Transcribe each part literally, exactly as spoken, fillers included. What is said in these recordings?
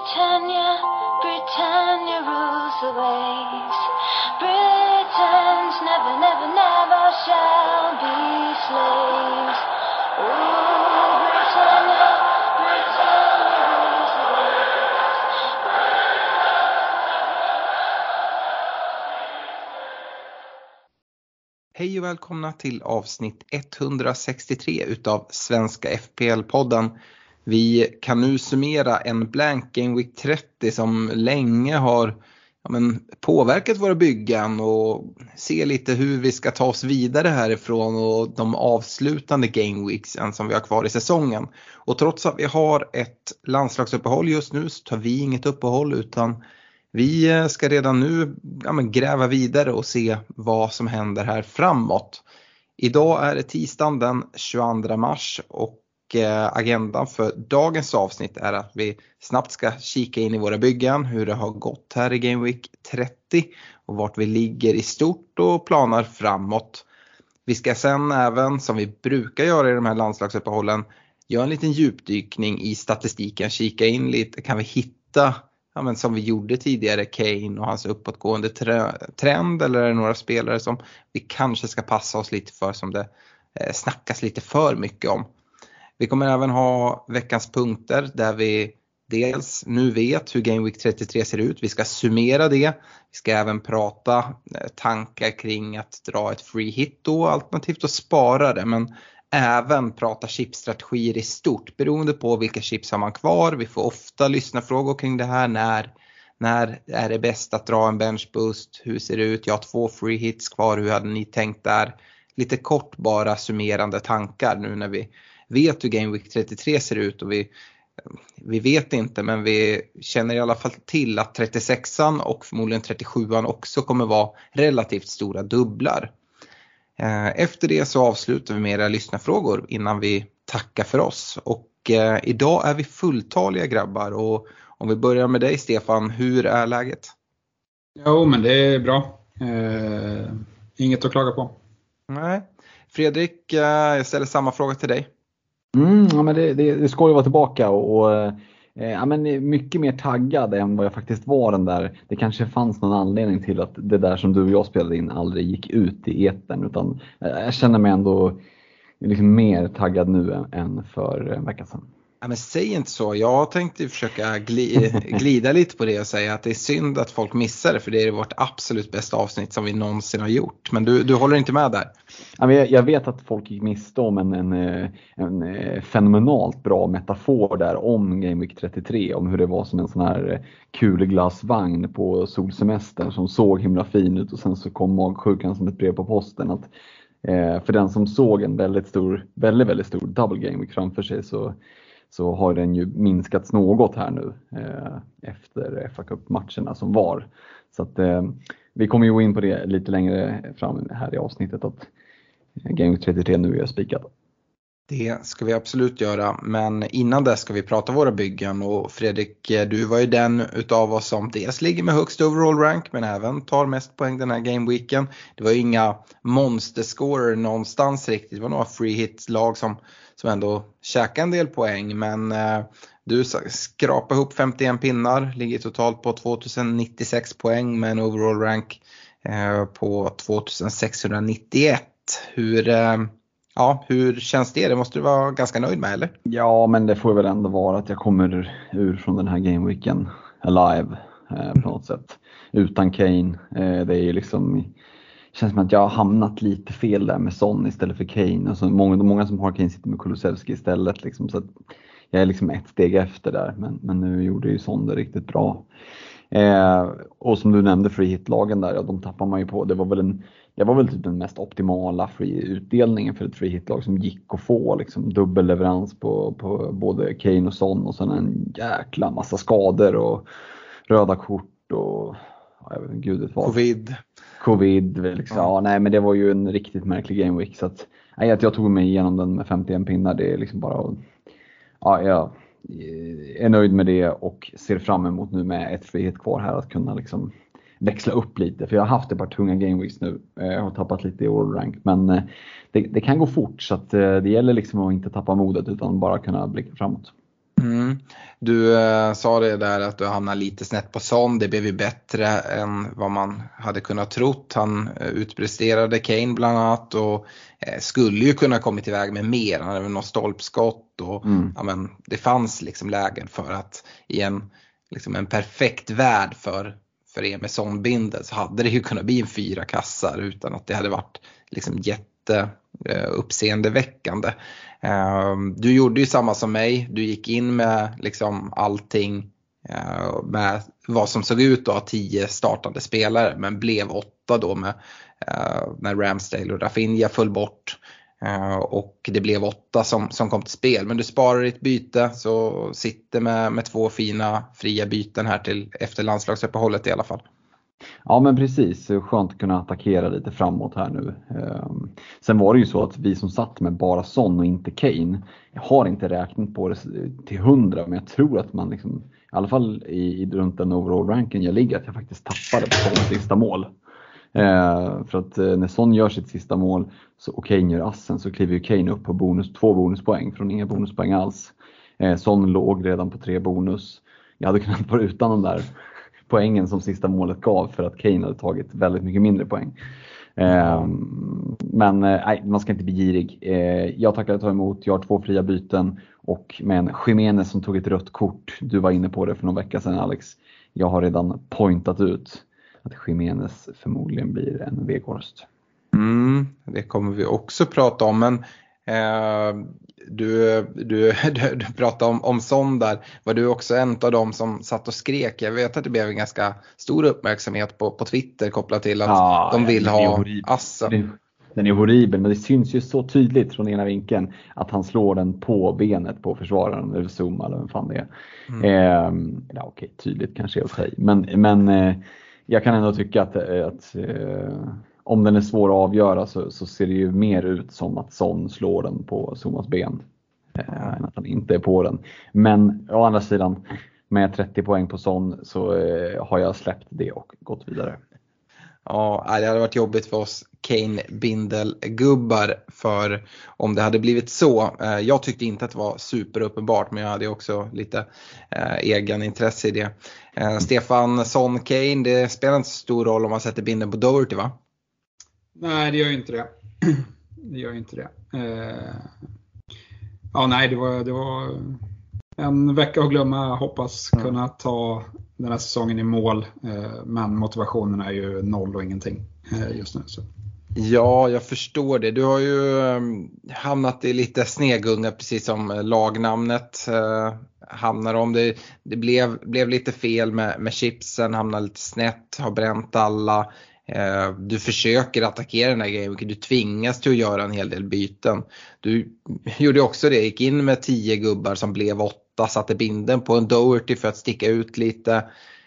Britannia, Britannia rules the waves. Britons never, never, never shall be slaves. Oh, Britannia, Britannia rules the waves. Hej och välkomna till avsnitt etthundrasextiotre utav Svenska F P L-podden. Vi kan nu summera en blank Game Week trettio som länge har ja, men, påverkat våra byggen och se lite hur vi ska ta oss vidare härifrån och de avslutande Game Weeks som vi har kvar i säsongen. Och trots att vi har ett landslagsuppehåll just nu så tar vi inget uppehåll utan vi ska redan nu ja, men, gräva vidare och se vad som händer här framåt. Idag är det tisdagen den tjugoandra mars och agendan för dagens avsnitt är att vi snabbt ska kika in i våra byggen, hur det har gått här i Game Week trettio och vart vi ligger i stort och planar framåt. Vi ska sen även, som vi brukar göra i de här landslagsuppehållen, göra en liten djupdykning i statistiken, kika in lite, kan vi hitta, ja, men som vi gjorde tidigare, Kane och hans uppåtgående trend, eller är det några spelare som vi kanske ska passa oss lite för som det eh, snackas lite för mycket om. Vi kommer även ha veckans punkter där vi dels nu vet hur Game Week trettiotre ser ut. Vi ska summera det. Vi ska även prata tankar kring att dra ett free hit då, alternativt att spara det. Men även prata chipstrategier i stort beroende på vilka chips har man kvar. Vi får ofta lyssna frågor kring det här. När, när är det bäst att dra en bench boost? Hur ser det ut? Jag har två free hits kvar. Hur hade ni tänkt där? Lite kort bara summerande tankar nu när vi vet hur Game Week trettiotre ser ut och vi, vi vet inte men vi känner i alla fall till att trettiosexan och förmodligen trettiosjuan också kommer vara relativt stora dubblar. Efter det så avslutar vi med era lyssnarfrågor innan vi tackar för oss och eh, idag är vi fulltaliga grabbar och om vi börjar med dig Stefan, hur är läget? Jo men det är bra, eh, inget att klaga på. Nej. Fredrik, eh, jag ställer samma fråga till dig. Mm, ja, men det, det, det ska ju vara tillbaka och, och eh, ja, men mycket mer taggad än vad jag faktiskt var den där. Det kanske fanns någon anledning till att det där som du och jag spelade in aldrig gick ut i etern utan eh, jag känner mig ändå liksom mer taggad nu än, än för en vecka sedan. Ja, men säg inte så. Jag tänkte försöka glida, glida lite på det och säga att det är synd att folk missar det för det är vårt absolut bästa avsnitt som vi någonsin har gjort. Men du, du håller inte med där? Ja, men jag, jag vet att folk gick miste om en, en, en fenomenalt bra metafor där om Game Week trettiotre. Om hur det var som en sån här kulglasvagn på solsemestern som såg himla fin ut och sen så kom magsjukan som ett brev på posten. Att, eh, för den som såg en väldigt stor, väldigt, väldigt stor double Game Week framför sig så så har den ju minskats något här nu eh, efter F A Cup-matcherna som var. Så att eh, vi kommer ju gå in på det lite längre fram här i avsnittet att Game Week trettiotre nu är spikat. Det ska vi absolut göra, men innan det ska vi prata våra byggen och Fredrik, du var ju den utav oss som dels ligger med högst overall rank men även tar mest poäng den här gameweeken. Det var ju inga monsterscorer någonstans riktigt, det var några free hit lag som, som ändå käkade en del poäng men eh, du skrapade ihop femtioen pinnar, ligger totalt på tvåtusennittiosex poäng med en overall rank eh, på tvåtusensexhundranittioett. Hur... Eh, Ja, hur känns det? Det måste du vara ganska nöjd med, eller? Ja, men det får väl ändå vara att jag kommer ur från den här gameweeken alive eh, på något sätt. Utan Kane. Eh, det är ju liksom... känns som att jag har hamnat lite fel där med Son istället för Kane. Alltså, många, många som har Kane sitter med Kulusevski istället. Liksom, så att jag är liksom ett steg efter där. Men, men nu gjorde ju Son det riktigt bra. Eh, och som du nämnde, free hit-lagen där, ja, de tappar man ju på. Det var väl en... Det var väl typ den mest optimala free-utdelningen för ett free-hit-lag som gick att få liksom dubbelleverans på, på både Kane och Son och sen en jäkla massa skador och röda kort och ja, jag vet inte, gud vad. Covid. Covid liksom. Ja. Ja, nej men det var ju en riktigt märklig game week så att nej, att jag tog mig igenom den med femtioen pinnar, det är liksom bara ja, jag är nöjd med det och ser fram emot nu med ett free hit kvar här att kunna liksom växla upp lite, för jag har haft ett par tunga gameweeks nu. Jag har tappat lite i all rank, men det, det kan gå fort så att det gäller liksom att inte tappa modet utan bara kunna blicka framåt. Mm. Du äh, sa det där att du hamnade lite snett på Son. Det blev ju bättre än vad man hade kunnat trott. Han äh, utpresterade Kane bland annat och äh, skulle ju kunna kommit iväg med mer. Han hade väl något stolpskott och mm. ja, men det fanns liksom lägen för att i en, liksom en perfekt värld för, för er med Son-bindel så hade det ju kunnat bli en fyra kassar utan att det hade varit liksom jätte äh, uppseendeväckande. Du gjorde ju samma som mig. Du gick in med liksom allting med vad som såg ut att ha tio startande spelare men blev åtta då med när Ramsdale och Rafinha föll bort och det blev åtta som, som kom till spel. Men du sparar ditt byte så sitter med, med två fina fria byten här till efter landslagsuppehållet i alla fall. Ja men precis, skönt att kunna attackera lite framåt här nu. Sen var det ju så att vi som satt med bara Son och inte Kane, jag har inte räknat på det till hundra, men jag tror att man liksom, i alla fall i, i runt den overall ranken jag ligger, att jag faktiskt tappade på Sons sista mål. Eh, för att eh, när Son gör sitt sista mål så, och Kane gör assen så kliver ju Kane upp på bonus, två bonuspoäng från inga bonuspoäng alls. Eh, Son låg redan på tre bonus. Jag hade kunnat vara utan de där poängen som sista målet gav för att Kane hade tagit väldigt mycket mindre poäng. Eh, men nej, eh, man ska inte bli girig. Eh, jag tackar att ta emot. Jag har två fria byten och med en Jimenez som tog ett rött kort. Du var inne på det för någon vecka sedan, Alex. Jag har redan pointat ut att Jimenez förmodligen blir en Weghorst. Mm, det kommer vi också prata om, men eh, du, du, du, du pratade om, om Son där. Var du också en av dem som satt och skrek? Jag vet att det blev en ganska stor uppmärksamhet på, på Twitter kopplat till att ja, de vill ha assen. Den är horribel, men det syns ju så tydligt från ena vinkeln att han slår den på benet på försvararen eller Zuma eller vem fan det är. Mm. Eh, ja, okej, tydligt kanske är okej. Men, men eh, jag kan ändå tycka att, att eh, om den är svår att avgöra så, så ser det ju mer ut som att Son slår den på Zumas ben eh, än att han inte är på den. Men å andra sidan, med trettio poäng på Son så eh, har jag släppt det och gått vidare. Ja, det hade varit jobbigt för oss Kane-bindel-gubbar för om det hade blivit så. Jag tyckte inte att det var superuppenbart, men jag hade också lite eh, egen intresse i det. Eh, Stefan, Son, Kane, det spelar inte så stor roll om man sätter bindeln på Doherty, va? Nej, det gör ju inte det. Det gör ju inte det. Eh, ja, nej, det var, det var en vecka att glömma. Hoppas kunna ta den här säsongen i mål, men motivationen är ju noll och ingenting just nu. Så. Ja, jag förstår det. Du har ju hamnat i lite snegunga, precis som lagnamnet hamnar om. Det, det blev, blev lite fel med, med chipsen, hamnade lite snett, har bränt alla. Du försöker attackera den här grejen, du tvingas till att göra en hel del byten. Du gjorde också det, gick in med tio gubbar som blev åtta, satte binden på en Doherty för att sticka ut lite.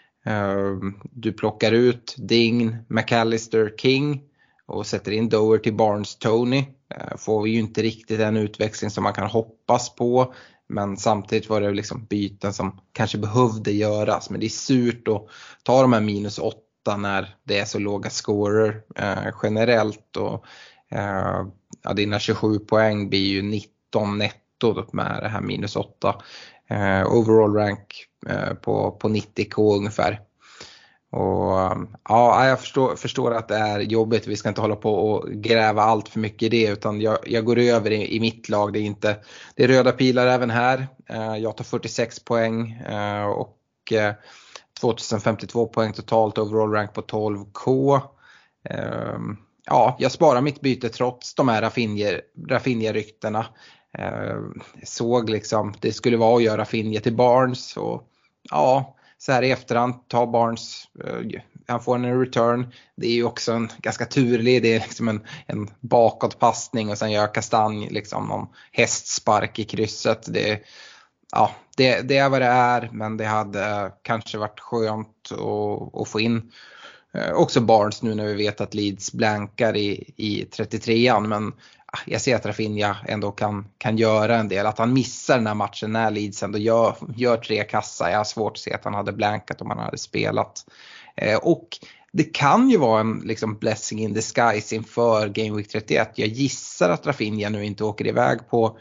Du plockar ut Dign, McAllister, King och sätter in Doherty, Barnes, Tony. Får vi ju inte riktigt en utväxling som man kan hoppas på, men samtidigt var det liksom byten som kanske behövde göras. Men det är surt att ta de här minus åtta när det är så låga scorer eh, generellt, och eh, ja, dina tjugosju poäng blir ju nitton netto med det här minus åtta. Eh, overall rank eh, på, på nittio k ungefär. Och ja, jag förstår, förstår att det är jobbigt. Vi ska inte hålla på och gräva allt för mycket i det, utan jag, jag går över i, i mitt lag. Det är inte, det är röda pilar även här. Eh, jag tar fyrtiosex poäng eh, och eh, tvåtusenfemtiotvå poäng totalt, overall rank på tolv k. Eh, ja, jag sparar mitt byte trots de här Rafinha-ryktena. Eh, såg liksom det skulle vara att göra Rafinha till Barnes, och ja, så här i efterhand, ta Barnes, eh, han får en return. Det är ju också en ganska turlig, det är liksom en, en bakåtpassning och sen gör Kastanj liksom någon hästspark i krysset. Det, ja, det, det är vad det är, men det hade kanske varit skönt att, att få in eh, också Barnes nu när vi vet att Leeds blankar i, i trettiotrean, men jag ser att Rafinha ändå kan, kan göra en del. Att han missar den här matchen när Leeds ändå gör, gör tre kassa. Jag har svårt att se att han hade blankat om han hade spelat. Eh, och det kan ju vara en liksom blessing in disguise inför Game Week trettioett. Jag gissar att Rafinha nu inte åker iväg på,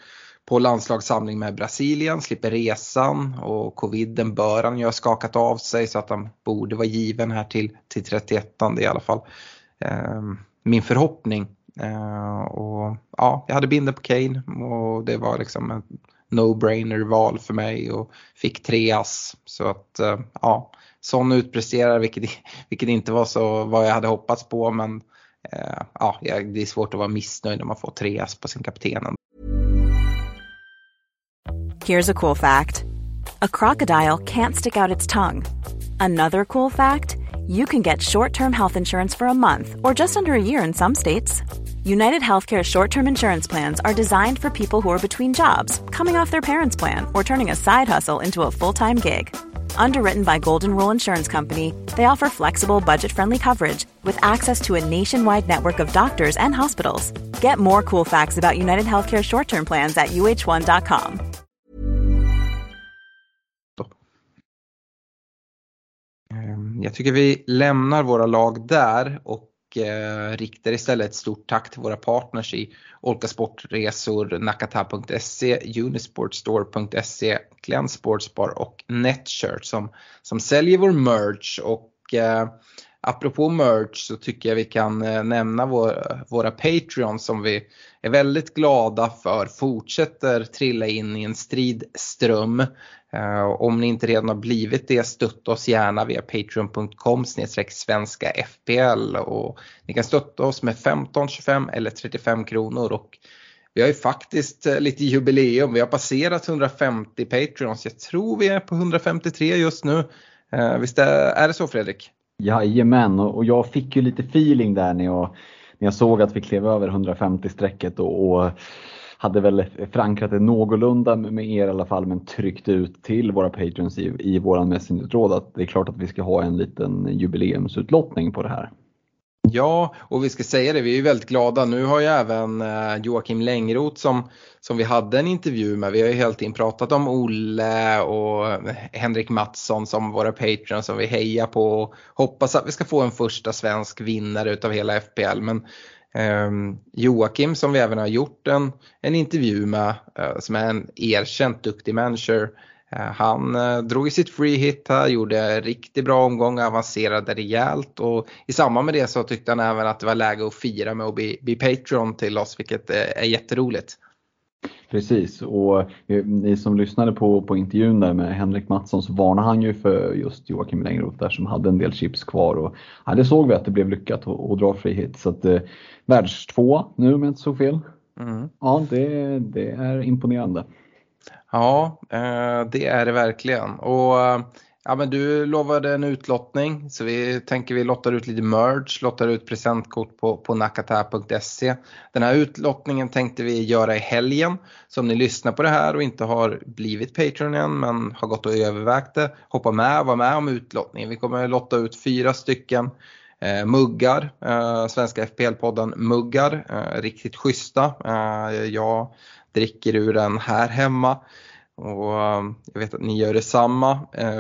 på landslagssamling med Brasilien, slipper resan och coviden bör han ju ha skakat av sig så att han borde vara given här till, till trettioettan, det är i alla fall eh, min förhoppning. Eh, och ja, jag hade binder på Kane och det var liksom en no-brainer val för mig och fick tre ass. Så att eh, ja, sån utpresterar, vilket, vilket inte var så vad jag hade hoppats på, men eh, ja, det är svårt att vara missnöjd när man får tre ass på sin kapten. Here's a cool fact. A crocodile can't stick out its tongue. Another cool fact, you can get short-term health insurance for a month or just under a year in some states. United Healthcare short-term insurance plans are designed for people who are between jobs, coming off their parents' plan, or turning a side hustle into a full-time gig. Underwritten by Golden Rule Insurance Company, they offer flexible, budget-friendly coverage with access to a nationwide network of doctors and hospitals. Get more cool facts about United Healthcare short-term plans at u h one dot com. Jag tycker vi lämnar våra lag där och eh, riktar istället ett stort tack till våra partners i Olka Sportresor, Nakata punkt se, Unisportstore punkt se, Glenn Sportsbar och Netshirt som, som säljer vår merch. Och eh, apropå merch så tycker jag vi kan eh, nämna vår, våra Patreons som vi är väldigt glada för fortsätter trilla in i en stridström. Uh, om ni inte redan har blivit det, stötta oss gärna via patreon punkt com snedstreck svenska F P L, och ni kan stötta oss med femton, tjugofem eller trettiofem kronor. Och vi har ju faktiskt uh, lite jubileum, vi har passerat hundrafemtio Patreons, jag tror vi är på hundrafemtiotre just nu. Uh, visst är, är det så, Fredrik? Jajamän, och, och jag fick ju lite feeling där när jag, när jag såg att vi klev över hundrafemtio-strecket och, och hade väl förankrat det någorlunda med er i alla fall, men tryckt ut till våra patrons i, i våran Messenger-tråd att det är klart att vi ska ha en liten jubileumsutlottning på det här. Ja, och vi ska säga det, vi är ju väldigt glada. Nu har ju även eh, Joakim Längroth som, som vi hade en intervju med. Vi har ju helt in pratat om Olle och Henrik Mattsson som våra patrons som vi hejar på. Och hoppas att vi ska få en första svensk vinnare utav hela F P L. Men eh, Joakim som vi även har gjort en, en intervju med, eh, som är en erkänt duktig manager. Han eh, drog i sitt free hit här, gjorde riktigt bra omgång, avancerade rejält, och i samband med det så tyckte han även att det var läge att fira med att bli, bli Patreon till oss, vilket eh, är jätteroligt. Precis, och eh, ni som lyssnade på, på intervjun där med Henrik Mattsson så varnade han ju för just Joakim Längroth där som hade en del chips kvar, och ja, det såg vi att det blev lyckat att, att dra free hit, så att eh, världs två nu om jag inte så fel. Mm. Ja, det, det är imponerande. Ja, det är det verkligen. Och ja, men du lovade en utlottning, så vi tänker vi lottar ut lite merch, lottar ut presentkort på, på nakata punkt se. Den här utlottningen tänkte vi göra i helgen. Så om ni lyssnar på det här och inte har blivit Patreon än men har gått och övervägt det, hoppa med, var med om utlottningen. Vi kommer lotta ut fyra stycken eh, muggar, eh, Svenska F P L-podden muggar, eh, riktigt schyssta. Eh, jag dricker ur den här hemma. Och jag vet att ni gör detsamma.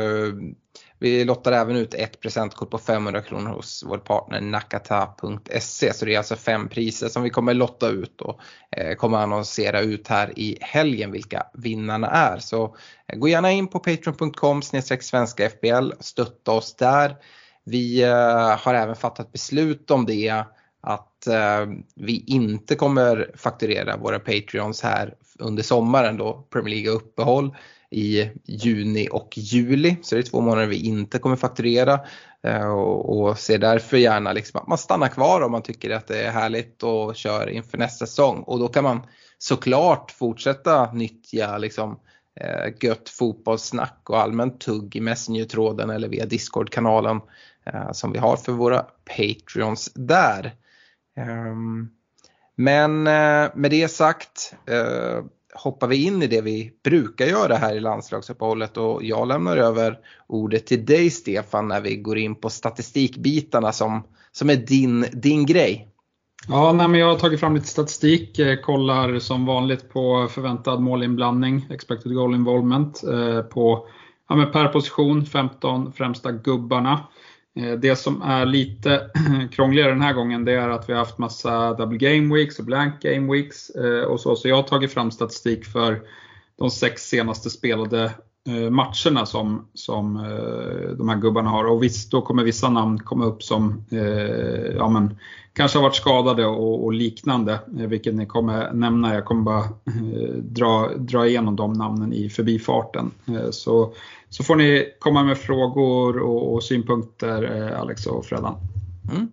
Vi lottar även ut ett presentkort på femhundra kronor hos vår partner nakata punkt se. Så det är alltså fem priser som vi kommer lotta ut och kommer annonsera ut här i helgen vilka vinnarna är. Så gå gärna in på patreon punkt com snedstreck svenska F P L, stötta oss där. Vi har även fattat beslut om det, att eh, vi inte kommer fakturera våra Patreons här under sommaren då Premier League uppehåll i juni och juli. Så det är två månader vi inte kommer fakturera, eh, och, och ser därför gärna liksom att man stannar kvar om man tycker att det är härligt och kör inför nästa säsong. Och då kan man såklart fortsätta nyttja liksom eh, gött fotbollssnack och allmänt tugg i Messenger-tråden eller via Discord-kanalen eh, som vi har för våra Patreons där. Um, men uh, med det sagt uh, hoppar vi in i det vi brukar göra här i landslagsuppehållet, och jag lämnar över ordet till dig, Stefan, när vi går in på statistikbitarna som, som är din, din grej. Ja, nej, men jag har tagit fram lite statistik, eh, kollar som vanligt på förväntad målinblandning, expected goal involvement, eh, på ja, men per position, femton främsta gubbarna. Det som är lite krångligare den här gången, det är att vi har haft massa double game weeks och blank game weeks och så. Så jag har tagit fram statistik för de sex senaste spelade matcherna som, som de här gubbarna har. Och visst, då kommer vissa namn komma upp som ja, men, kanske har varit skadade och, och liknande, vilket ni kommer nämna. Jag kommer bara dra, dra igenom de namnen i förbifarten. Så Så får ni komma med frågor och, och synpunkter, Alex och Fredan. Mm.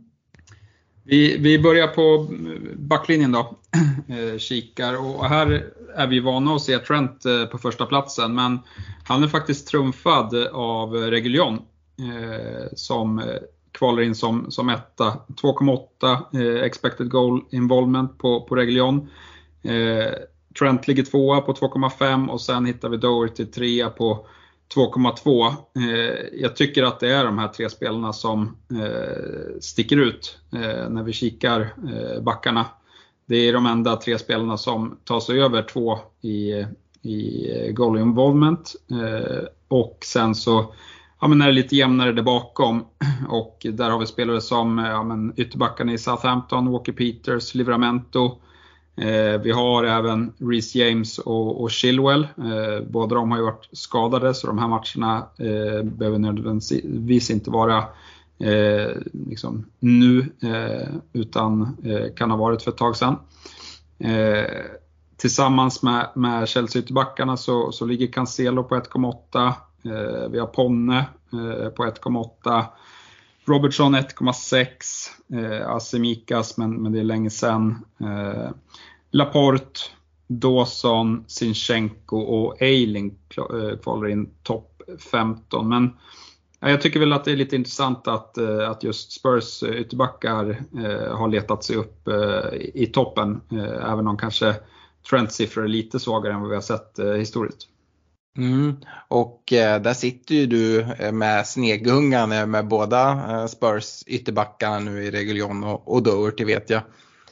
Vi, vi börjar på backlinjen då. Kikar. Och här är vi vana att se Trent på första platsen. Men han är faktiskt trumfad av Reguilón eh, som kvalar in som, som etta. två komma åtta eh, expected goal involvement på, på Reguilón. Eh, Trent ligger tvåa på två komma fem och sen hittar vi Doherty trea på två komma två. Eh, jag tycker att det är de här tre spelarna som eh, sticker ut eh, när vi kikar eh, backarna. Det är de enda tre spelarna som tar sig över två i, i goal involvement. Eh, och sen så ja, men är det lite jämnare där bakom. Och där har vi spelare som ja, men ytterbackarna i Southampton, Walker Peters, Livramento. Eh, vi har även Reece James och, och Chilwell. Eh, båda de har ju varit skadade, så de här matcherna eh, behöver nödvändigtvis inte vara eh, liksom nu, eh, utan eh, kan ha varit för ett tag sedan. Eh, tillsammans med, med Chelsea-ytterbackarna så, så ligger Cancelo på ett komma åtta. Eh, vi har Ponne eh, på ett komma åtta. Robertson ett komma sex, eh, Asemikas, men, men det är länge sedan. Eh, Laporte, Dawson, Zinchenko och Eiling kvalar in topp femton. Men ja, jag tycker väl att det är lite intressant att, eh, att just Spurs ytterbackar eh, har letat sig upp eh, i toppen. Eh, även om kanske Trents siffror är lite svagare än vad vi har sett eh, historiskt. Mm. Och eh, där sitter ju du med snegungan med båda eh, Spurs ytterbackarna nu i Reguilón och, och Doherty, vet jag.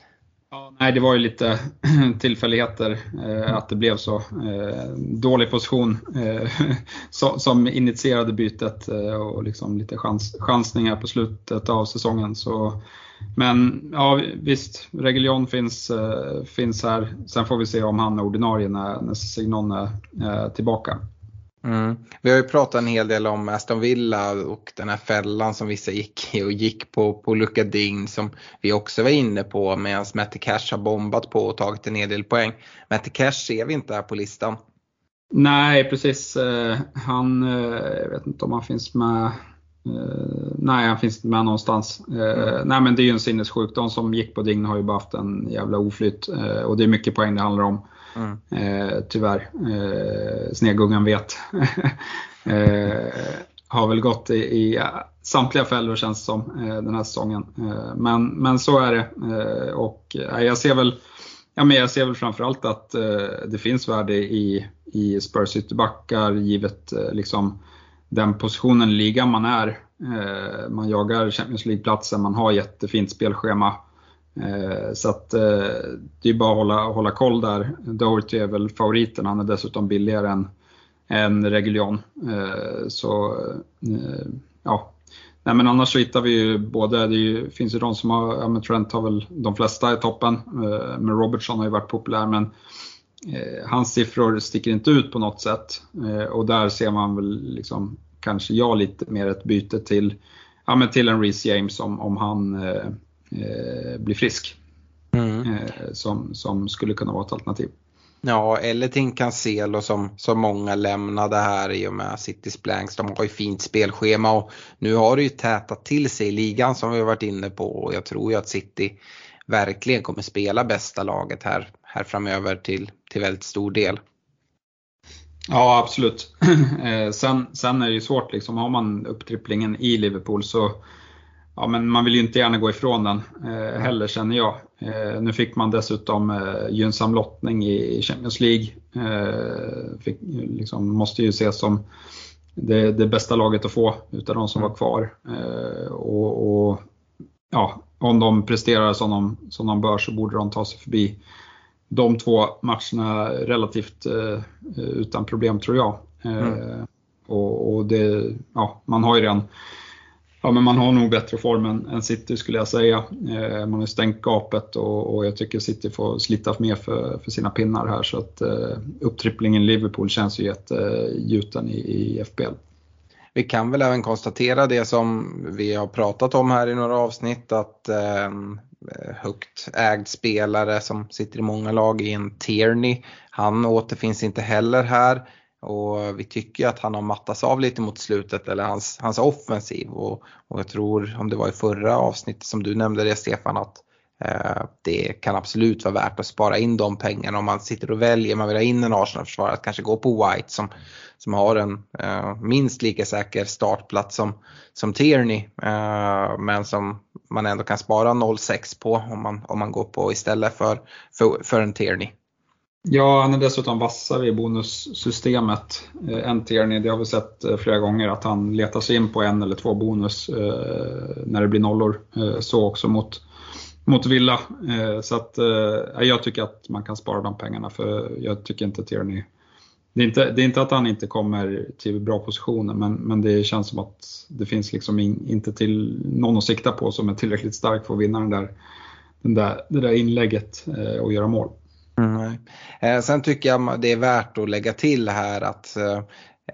Ja, nej, det var ju lite tillfälligheter eh, att det blev så eh, dålig position eh, så, som initierade bytet eh, och liksom lite chans, chansningar på slutet av säsongen. Så, men ja, visst, Reguilón finns, eh, finns här. Sen får vi se om han är ordinarie när, när Signon är eh, tillbaka. Mm. Vi har ju pratat en hel del om Aston Villa och den här fällan som vissa gick i och gick på, på Luka Digne, som vi också var inne på, medan Matty Cash har bombat på och tagit en hel del poäng. Matty Cash ser vi inte här på listan. Nej, precis. Han, jag vet inte om han finns med. Nej, han finns inte med någonstans. Mm. Nej, men det är ju en sinnessjuk. De som gick på Digne har ju bara haft en jävla oflytt, och det är mycket poäng det handlar om. Mm. Eh, tyvärr eh, Snegungan vet eh, har väl gått i, i samtliga fällor, känns som eh, den här säsongen, eh, men, men så är det, eh, och eh, jag ser väl ja, men jag ser väl framförallt att eh, det finns värde i, i Spurs ytterbackar, givet eh, liksom den positionen i ligan man är. eh, man jagar Champions League-platsen, man har jättefint spelschema. Eh, så att eh, det är bara att hålla, hålla koll där. Doherty är väl favoriten, han är dessutom billigare än, än Reguilón. Eh, så eh, ja, nej, men annars så hittar vi ju både, det ju, finns ju de som har, ja, men Trent har väl de flesta i toppen, eh, men Robertson har ju varit populär, men eh, hans siffror sticker inte ut på något sätt, eh, och där ser man väl liksom kanske jag lite mer ett byte till, ja, men till en Reece James om, om han eh, Eh, blir frisk, mm. eh, som, som skulle kunna vara ett alternativ. Ja, eller till Cancelo som, som många lämnade här i och med City's blanks. De har ju fint spelschema och nu har det ju tätat till sig i ligan som vi har varit inne på, och jag tror ju att City verkligen kommer spela bästa laget här, här framöver till, till väldigt stor del. Ja, absolut. eh, sen, sen är det ju svårt liksom, har man upptripplingen i Liverpool så ja, men man vill ju inte gärna gå ifrån den eh, heller, känner jag. Eh, nu fick man dessutom eh, gynnsam lottning i Champions League. Eh, fick, liksom, måste ju ses som det, det bästa laget att få utav de som var kvar. Eh, och, och ja, om de presterar som de, som de bör så borde de ta sig förbi de två matcherna relativt eh, utan problem, tror jag. Eh, mm. och, och det, ja, man har ju redan Ja, men man har nog bättre form än, än City skulle jag säga. Eh, man har stängt gapet och, och jag tycker City får slita mer för, för sina pinnar här. Så att eh, upptripplingen Liverpool känns ju jättegjuten i, i F P L. Vi kan väl även konstatera det som vi har pratat om här i några avsnitt, att eh, högt ägd spelare som sitter i många lag i en Tierney, han återfinns inte heller här. Och vi tycker att han har mattats av lite mot slutet, eller hans, hans offensiv. Och, och jag tror, om det var i förra avsnittet som du nämnde det, Stefan, att eh, det kan absolut vara värt att spara in de pengarna om man sitter och väljer. Man vill ha in en Arsenal-försvarare, att kanske gå på White som, som har en eh, minst lika säker startplats som, som Tierney. Eh, men som man ändå kan spara noll komma sex på om man, om man går på istället för, för, för en Tierney. Ja, han är dessutom vassare i bonussystemet än Tierney. Det har vi sett flera gånger att han letar sig in på en eller två bonus eh, när det blir nollor. Eh, så också mot, mot Villa. Eh, så att eh, jag tycker att man kan spara de pengarna, för jag tycker inte Tierney. Det är inte, det är inte att han inte kommer till bra positioner, men, men det känns som att det finns liksom in, inte till någon att sikta på som är tillräckligt stark för att vinna den där, den där, det där inlägget eh, och göra mål. Mm. Eh, sen tycker jag det är värt att lägga till här att eh,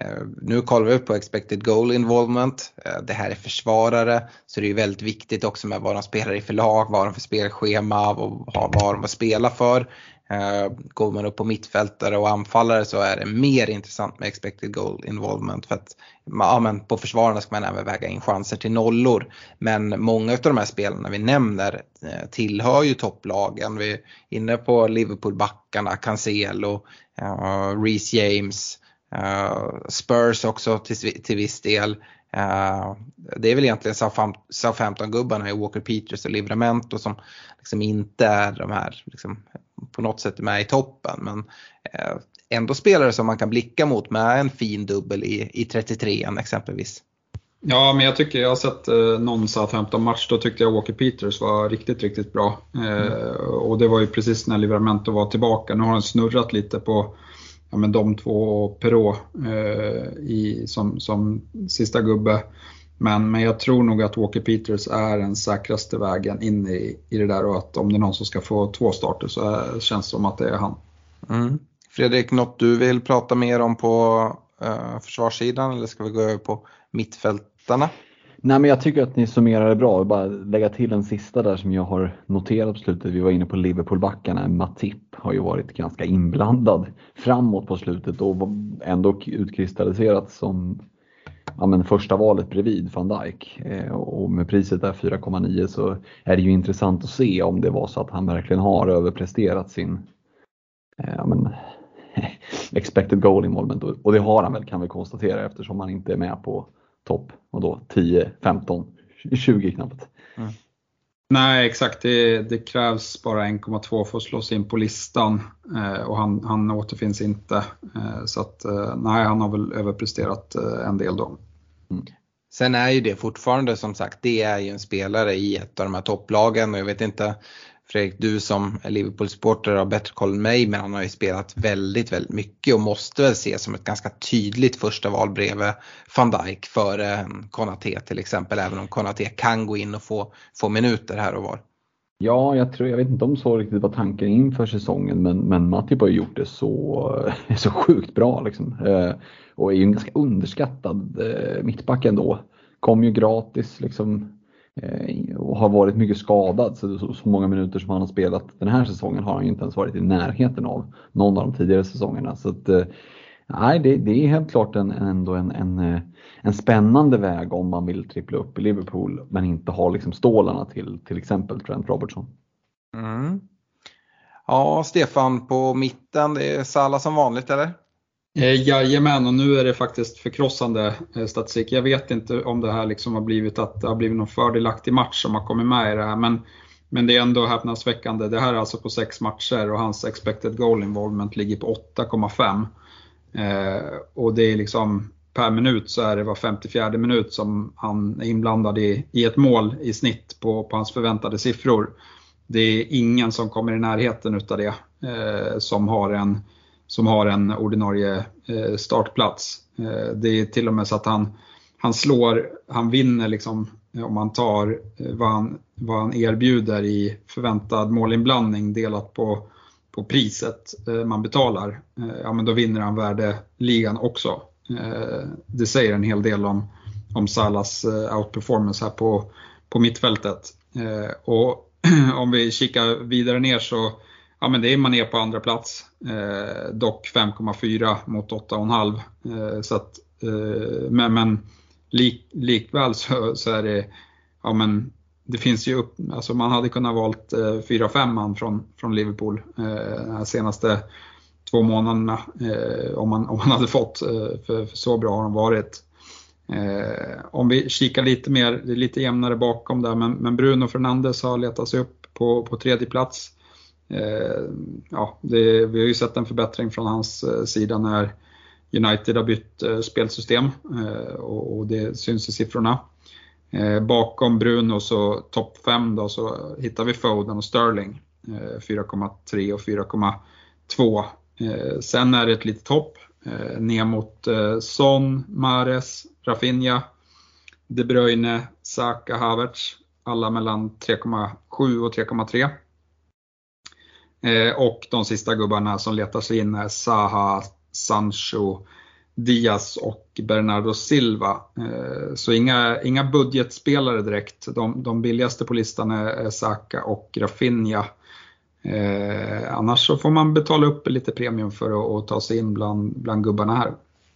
nu kollar vi på expected goal involvement. Eh, det här är försvarare, så det är väldigt viktigt också med vad de spelar i för lag, vad de för spelschema och vad de spelar för. Eh, går man upp på mittfältare och anfallare så är det mer intressant med expected goal involvement, för att ja, men på försvararna ska man även väga in chanser till nollor. Men många av de här spelarna vi nämner eh, tillhör ju topplagen. Vi är inne på Liverpool-backarna, Cancelo, eh, Reece James, eh, Spurs också till, till viss del. Uh, det är väl egentligen Southampton-gubbarna i Walker Peters och Livramento som liksom inte är de här liksom, på något sätt med i toppen, men uh, ändå spelare som man kan blicka mot med en fin dubbel i, i trettiotre exempelvis. Ja, men jag tycker jag har sett eh, någon Southampton-match, då tyckte jag Walker Peters var riktigt, riktigt bra. Eh, mm. Och det var ju precis när Livramento var tillbaka. Nu har han snurrat lite på ja, men de två och Perrault eh, i, som, som sista gubbe. Men, men jag tror nog att Walker Peters är den säkraste vägen in i, i det där, och att om det är någon som ska få två starter så är, känns det som att det är han. Mm. Fredrik, något du vill prata mer om på uh, försvarssidan, eller ska vi gå över på mittfältarna? Nej, men jag tycker att ni summerar det bra. Bara lägga till en sista där som jag har noterat på slutet. Vi var inne på Liverpool-backarna. Matip har ju varit ganska inblandad framåt på slutet och ändå utkristalliserat som ja, men första valet bredvid Van Dijk. Eh, och med priset där fyra komma nio så är det ju intressant att se om det var så att han verkligen har överpresterat sin eh, ja, men, expected goal involvement. Och det har han väl, kan vi konstatera, eftersom han inte är med på topp och då tio, femton, tjugo knappt. Mm. Nej, exakt. Det, det krävs bara en komma två för att slå sig in på listan eh, och han, han återfinns inte. Eh, så att eh, nej, han har väl överpresterat eh, en del då. Mm. Sen är ju det fortfarande, som sagt, det är ju en spelare i ett av de här topplagen, och jag vet inte, Fredrik, du som är Liverpool-supporter har bättre koll än mig, men han har ju spelat väldigt, väldigt mycket och måste väl ses som ett ganska tydligt första val bredvid Van Dijk för Konaté till exempel, även om Konaté kan gå in och få, få minuter här och var. Ja, jag tror, jag vet inte om så riktigt var tanken inför säsongen, men, men Matip har gjort det så, så sjukt bra liksom. Eh, och är ju en ganska underskattad eh, mittback ändå. Kom ju gratis liksom. Och har varit mycket skadad, så, så, så många minuter som han har spelat den här säsongen har han inte ens varit i närheten av någon av de tidigare säsongerna. Så att, nej, det, det är helt klart en, ändå en, en, en spännande väg om man vill trippla upp i Liverpool men inte ha liksom stålarna till till exempel Trent Robertson. Mm. Ja, Stefan, på mitten, det är Salah som vanligt, eller? Jajamän, och nu är det faktiskt förkrossande statistik. Jag vet inte om det här liksom har blivit att det har blivit någon fördelaktig match som har kommit med i det här, men, men det är ändå häpnadsväckande. Det här är alltså på sex matcher och hans expected goal involvement ligger på åtta komma fem. Eh, och det är liksom per minut så är det var femtiofjärde minut som han är inblandad i, i ett mål i snitt på, på hans förväntade siffror. Det är ingen som kommer i närheten utav det eh, som har en som har en ordinarie startplats. Det är till och med så att han, han slår, han vinner liksom om man tar vad han, vad han erbjuder i förväntad målinblandning delat på, på priset man betalar. Ja, men då vinner han värdeligan också. Det säger en hel del om, om Salahs outperformance här på, på mittfältet. Och om vi kikar vidare ner så ja, men det är Mané på andra plats. Dock fem komma fyra mot åtta komma fem. Så att, men, men lik, likväl så, så är det ja, men det finns ju upp, alltså man hade kunnat valt fyra fem man från, från Liverpool de här senaste två månaderna om man, om man hade fått, för, för så bra har de varit. Eh, om vi kikar lite mer, det är lite jämnare bakom där, men, men Bruno Fernandes har letat sig upp på, på tredje plats. Eh, ja, det, vi har ju sett en förbättring från hans eh, sida när United har bytt eh, spelsystem eh, och, och det syns i siffrorna. Eh, bakom Bruno så topp fem då så hittar vi Foden och Sterling eh, fyra komma tre och fyra komma två. Eh, sen är det ett litet hopp eh, ner mot eh, Son, Mahrez, Rafinha, De Bruyne, Saka, Havertz, alla mellan tre komma sju och tre komma tre. Eh, och de sista gubbarna som letar sig in är Zaha, Sancho, Diaz och Bernardo Silva. Eh, så inga, inga budgetspelare direkt. De, de billigaste på listan är, är Saka och Rafinha. Eh, annars så får man betala upp lite premium för att, att ta sig in bland, bland gubbarna här.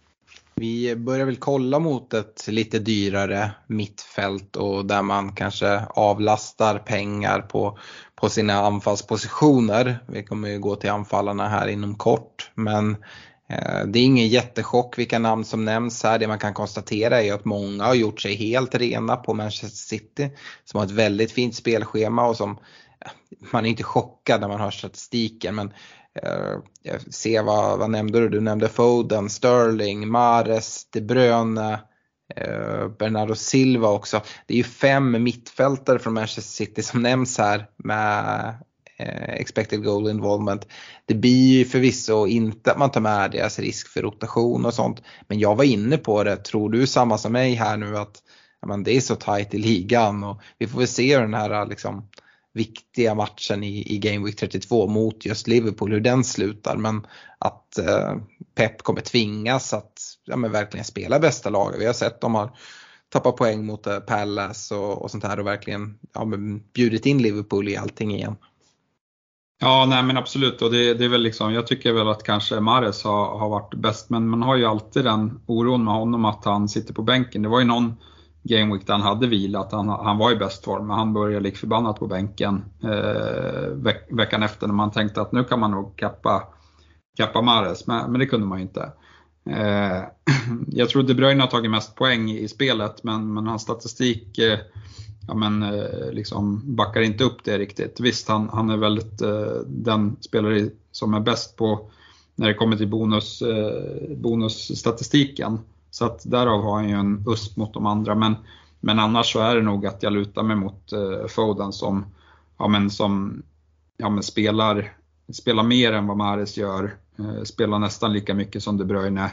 Vi börjar väl kolla mot ett lite dyrare mittfält och där man kanske avlastar pengar på, på sina anfallspositioner. Vi kommer ju gå till anfallarna här inom kort, men eh, det är ingen jättechock vilka namn som nämns här. Det man kan konstatera är att många har gjort sig helt rena på Manchester City som har ett väldigt fint spelschema och som man är inte chockad när man hör statistiken, men jag ser vad, vad nämnde du? Du nämnde Foden, Sterling, Mahrez, De Bruyne, eh, Bernardo Silva också. Det är ju fem mittfältare från Manchester City som nämns här med eh, expected goal involvement. Det blir ju förvisso inte att man tar med deras risk för rotation och sånt, men jag var inne på det. Tror du samma som mig här nu att ja, men det är så tajt i ligan och vi får väl se den här liksom viktiga matchen i, i Game Week trettiotvå mot just Liverpool, hur den slutar, men att eh, Pep kommer tvingas att ja, men verkligen spela bästa laget. Vi har sett de har tappat poäng mot eh, Palace och, och sånt här och verkligen ja, men bjudit in Liverpool i allting igen. Ja, nej men absolut, och det, det är väl liksom, jag tycker väl att kanske Mahrez har, har varit bäst, men man har ju alltid den oron med honom att han sitter på bänken. Det var ju någon Game Week där han hade vilat, han, han var i bäst form, men han började lik förbannat på bänken eh, veck, veckan efter när man tänkte att nu kan man nog kappa, kappa Mahrez, men, men det kunde man ju inte. Eh, jag tror De Bruyne har tagit mest poäng i, i spelet, men, men hans statistik eh, ja, men, eh, liksom backar inte upp det riktigt. Visst, han, han är väldigt eh, den spelare som är bäst på när det kommer till bonus, eh, bonusstatistiken. Så att därav har han ju en U S P mot de andra. Men, men annars så är det nog att jag lutar mig mot eh, Foden som, ja, men som ja, men spelar, spelar mer än vad Mahrez gör. Eh, spelar nästan lika mycket som De Bruyne.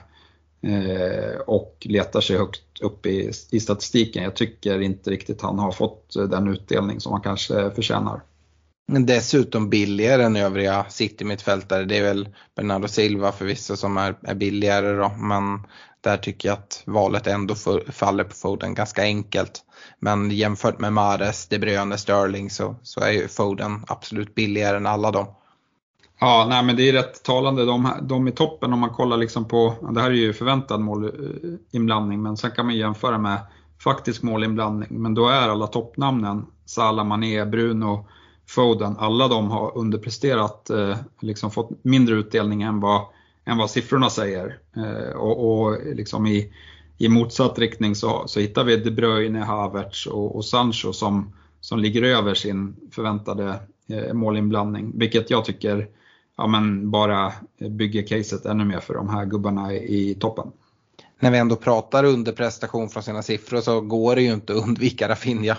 Eh, och letar sig högt upp i, i statistiken. Jag tycker inte riktigt han har fått den utdelning som han kanske förtjänar. Men dessutom billigare än övriga City-mittfältare. Det är väl Bernardo Silva förvisso som är, är billigare då. Men där tycker jag att valet ändå för, faller på Foden ganska enkelt. Men jämfört med Mahrez, De Bruyne, Sterling så, så är ju Foden absolut billigare än alla dem. Ja, nej men det är rätt talande. De, de i toppen om man kollar liksom på, det här är ju förväntad målinblandning, men sen kan man jämföra med faktisk målinblandning. Men då är alla toppnamnen, Salah, Mané, Bruno, Foden, alla de har underpresterat, eh, liksom fått mindre utdelning än vad, än vad siffrorna säger. Eh, och och liksom i, i motsatt riktning så, så hittar vi De Bruyne, Havertz och, och Sancho som, som ligger över sin förväntade eh, målinblandning. Vilket jag tycker ja, men bara bygger caset ännu mer för de här gubbarna i, i toppen. När vi ändå pratar underprestation från sina siffror så går det ju inte att undvika Rafinha.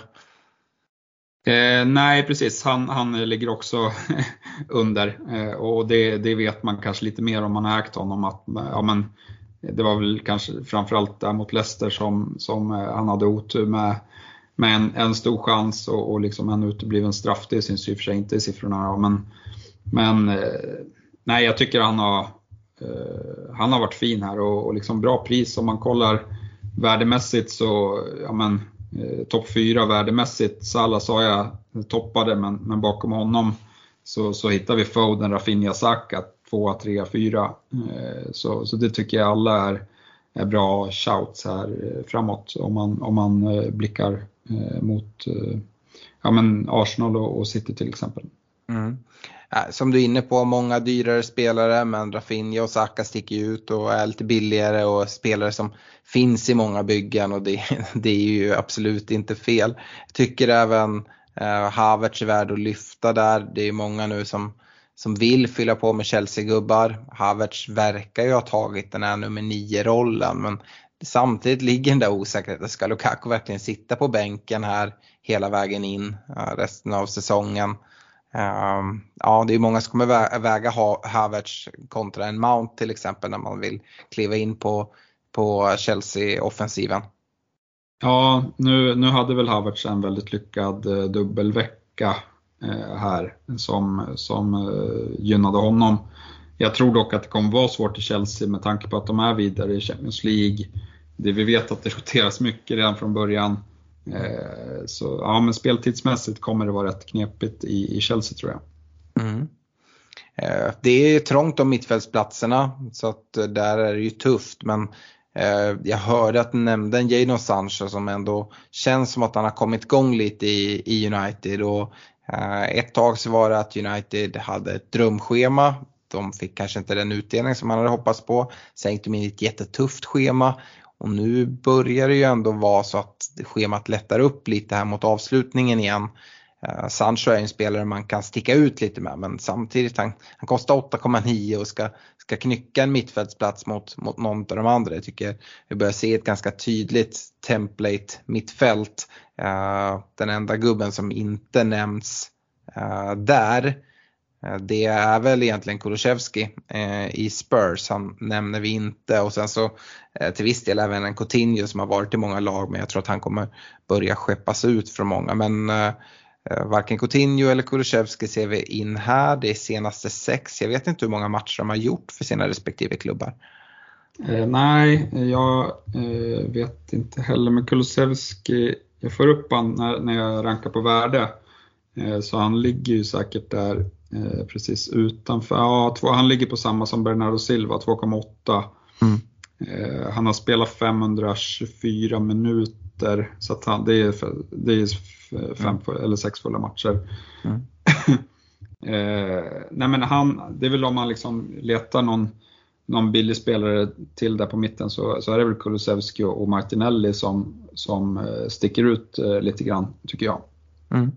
Eh, nej precis, han, han ligger också under eh, och det, det vet man kanske lite mer om man har ägt honom att ja, men, det var väl kanske framförallt där mot Leicester som, som han hade otur med, med en, en stor chans och, och liksom en utebliven straff. Det syns ju för sig inte i siffrorna, men, men nej, jag tycker han har han har varit fin här och, och liksom bra pris. Om man kollar värdemässigt så, ja men eh, topp fyra värdemässigt. Salah sa jag toppade, men, men bakom honom så, så hittar vi Foden, Rafinha, Saka två, tre, fyra. Eh, så, så det tycker jag alla är, är bra shouts här eh, framåt om man, om man eh, blickar eh, mot eh, ja men Arsenal och, och City till exempel. Mm. Som du är inne på, många dyrare spelare, men Rafinha och Saka sticker ut och är lite billigare och spelare som finns i många byggen, och det, det är ju absolut inte fel. Jag tycker även eh, Havertz är värd att lyfta där. Det är många nu som, som vill fylla på med Chelsea-gubbar. Havertz verkar ju ha tagit den här nummer nio-rollen, men samtidigt ligger den där osäkerheten. Ska Lukaku verkligen sitta på bänken här hela vägen in uh, resten av säsongen? Um, ja, det är många som kommer vä- väga ha- Havertz kontra en Mount till exempel när man vill kliva in på, på Chelsea-offensiven. Ja, nu, nu hade väl Havertz en väldigt lyckad eh, dubbelvecka eh, här som, som eh, gynnade honom. Jag tror dock att det kommer vara svårt i Chelsea med tanke på att de är vidare i Champions League. Det vi vet att det roteras mycket redan från början. Eh, så ja, men speltidsmässigt kommer det vara rätt knepigt i, i Chelsea, tror jag. Mm. Eh, det är trångt om mittfältsplatserna, så att eh, där är det ju tufft, men eh, jag hörde att du nämnde en Jadon Sancho som ändå känns som att han har kommit igång lite i, i United, och eh, ett tag så var det att United hade ett drömschema. De fick kanske inte den utdelning som man hade hoppats på. Sen gick de in i ett jättetufft schema. Och nu börjar det ju ändå vara så att schemat lättar upp lite här mot avslutningen igen. Uh, Sancho är en spelare man kan sticka ut lite med, men samtidigt han, han kostar åtta komma nio och ska, ska knycka en mittfältsplats mot, mot någon av de andra. Jag tycker vi börjar se ett ganska tydligt template mittfält. Uh, den enda gubben som inte nämns uh, där, det är väl egentligen Kulusevski eh, i Spurs. Han nämner vi inte, och sen så eh, till viss del även en Coutinho som har varit i många lag, men jag tror att han kommer börja skeppas ut från många. Men eh, varken Coutinho eller Kulusevski ser vi in här. Det är senaste sex. Jag vet inte hur många matcher de har gjort för sina respektive klubbar. Eh, nej, jag eh, vet inte heller, men Kulusevski, jag får upp han när, när jag rankar på värde. Eh, så han ligger ju säkert där Eh, precis utanför. Ja, två, han ligger på samma som Bernardo Silva, två komma åtta. Mm. Eh, han har spelat femhundratjugofyra minuter, så att han, det är, det är fem mm. eller sex fulla matcher. Mm. eh, nej men han, det är väl om man liksom letar någon, någon billig spelare till där på mitten, så, så är det väl Kulusevski och Martinelli som, som eh, sticker ut eh, lite grann, tycker jag. Mm.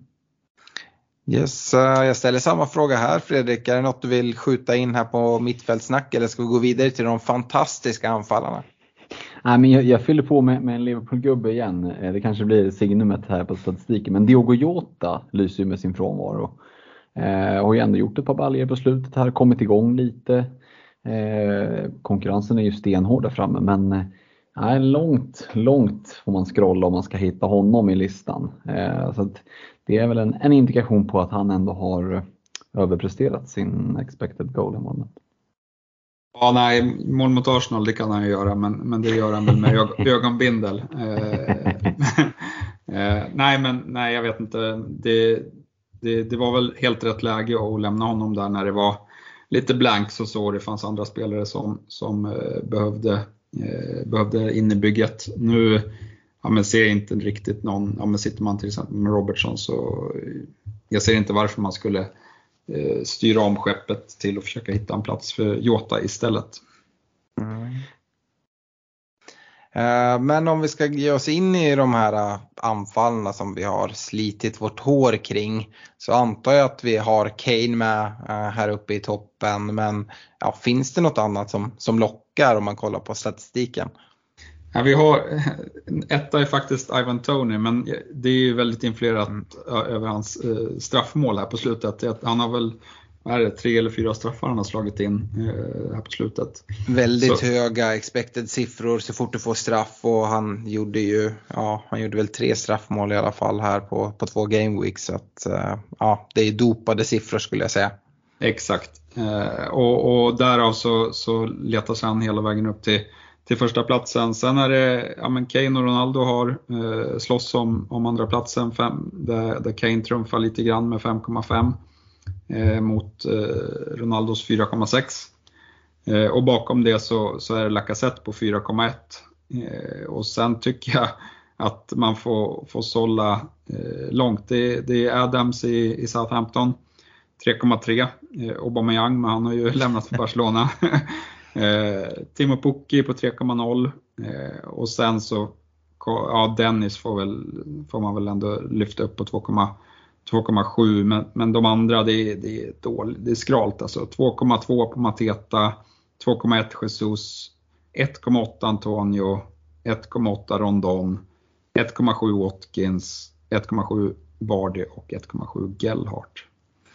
Yes, jag ställer samma fråga här, Fredrik. Är det något du vill skjuta in här på mittfältsnack, eller ska vi gå vidare till de fantastiska anfallarna? Nej, men jag, jag fyller på med, med en Liverpool-gubbe igen. Det kanske blir signumet här på statistiken, men Diogo Jota lyser ju med sin frånvaro. Eh, har ju ändå gjort ett par baljer på slutet här, kommit igång lite. Eh, konkurrensen är ju stenhård där framme, men eh, långt, långt får man scrolla om man ska hitta honom i listan. Eh, så att det är väl en, en indikation på att han ändå har överpresterat sin expected goal involvement. Ja, nej, mål mot Arsenal, det kan han ju göra, men, men det gör han väl med ög- ögonbindel. Eh, eh, nej, men nej, jag vet inte. Det, det, det var väl helt rätt läge att lämna honom där när det var lite blank, så så det fanns andra spelare som, som eh, behövde, eh, behövde in i bygget. Nu ja, men ser jag inte riktigt någon, ja, men sitter man till exempel med Robertson, så jag ser inte varför man skulle eh, styra om skeppet till att försöka hitta en plats för Jota istället. Mm. Uh, men om vi ska ge oss in i de här uh, anfallarna som vi har slitit vårt hår kring, så antar jag att vi har Kane med uh, här uppe i toppen, men ja, finns det något annat som, som lockar om man kollar på statistiken? Ja, vi har, etta är faktiskt Ivan Toney, men det är ju väldigt influerat mm. över hans eh, straffmål här på slutet. Han har väl vad är det, tre eller fyra straffar han har slagit in eh, här på slutet. Väldigt så. höga expected siffror så fort du får straff, och han gjorde ju, ja, han gjorde väl tre straffmål i alla fall här på, på två game weeks, så att uh, ja, det är dopade siffror skulle jag säga. Exakt, eh, och, och därav så, så letar sig han hela vägen upp till, till första platsen. Sen är det, ja men Kane och Ronaldo har eh, slåss om, om andra platsen, fem, där, där Kane trumfar lite grann med fem komma fem eh, mot eh, Ronaldos fyra komma sex. Eh, och bakom det så, så är det Lacazette på fyra komma ett. Eh, och sen tycker jag att man får, får sålla eh, långt. Det, det är Adams i, i Southampton, tre komma tre. Eh, Aubameyang, men han har ju lämnat för Barcelona. eh, Timo Pukki på tre komma noll. Eh, och sen så, ja, Dennis får, väl, får man väl ändå lyfta upp på två komma sju. Men, men de andra, det är, det är dåligt, det är skralt alltså. två komma två på Mateta, två komma ett Jesus, ett komma åtta Antonio, ett komma åtta Rondon, ett komma sju Watkins, ett komma sju Vardy och ett komma sju Gellhardt.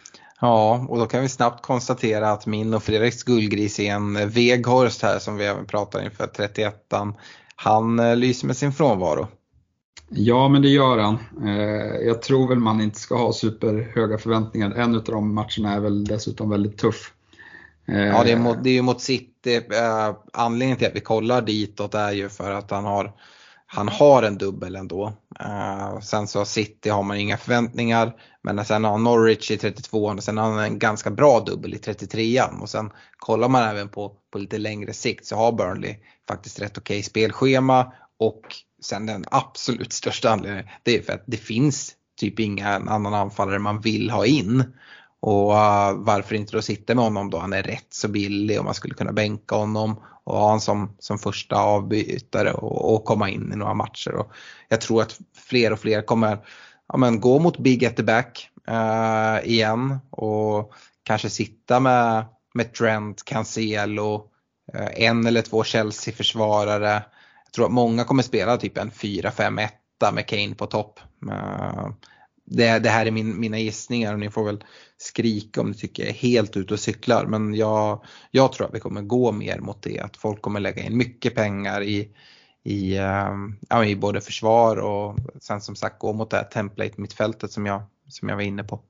Ja, och då kan vi snabbt konstatera att min och Fredriks guldgris är en Weghorst här som vi även pratar inför trettioettan. Han eh, lyser med sin frånvaro. Ja, men det gör han. Eh, jag tror väl man inte ska ha superhöga förväntningar. En av de matcherna är väl dessutom väldigt tuff. Eh, ja, det är, mot, det är ju mot City. Eh, anledningen till att vi kollar ditåt är ju för att han har Han har en dubbel ändå. Uh, sen så City har man inga förväntningar. Men sen har Norwich i trettiotvåan och sen har han en ganska bra dubbel i trettiotrean. Och sen kollar man även på, på lite längre sikt så har Burnley faktiskt rätt okej spelschema. Och sen den absolut största anledningen, det är för att det finns typ inga annan anfallare man vill ha in. Och uh, varför inte då sitta med honom då? Han är rätt så billig och man skulle kunna bänka honom och ha honom som, som första avbytare och, och komma in i några matcher. Och jag tror att fler och fler kommer ja, men, gå mot Big at the back uh, igen och kanske sitta med, med Trent, Cancelo, uh, en eller två Chelsea-försvarare. Jag tror att många kommer spela typ en fyra fem ett med Kane på topp. Uh, Det, det här är min, mina gissningar och ni får väl skrika om ni tycker jag är helt ute och cyklar. Men jag, jag tror att vi kommer gå mer mot det. Att folk kommer lägga in mycket pengar i, i, um, ja, i både försvar och sen som sagt gå mot det här template-mittfältet som jag, som jag var inne på.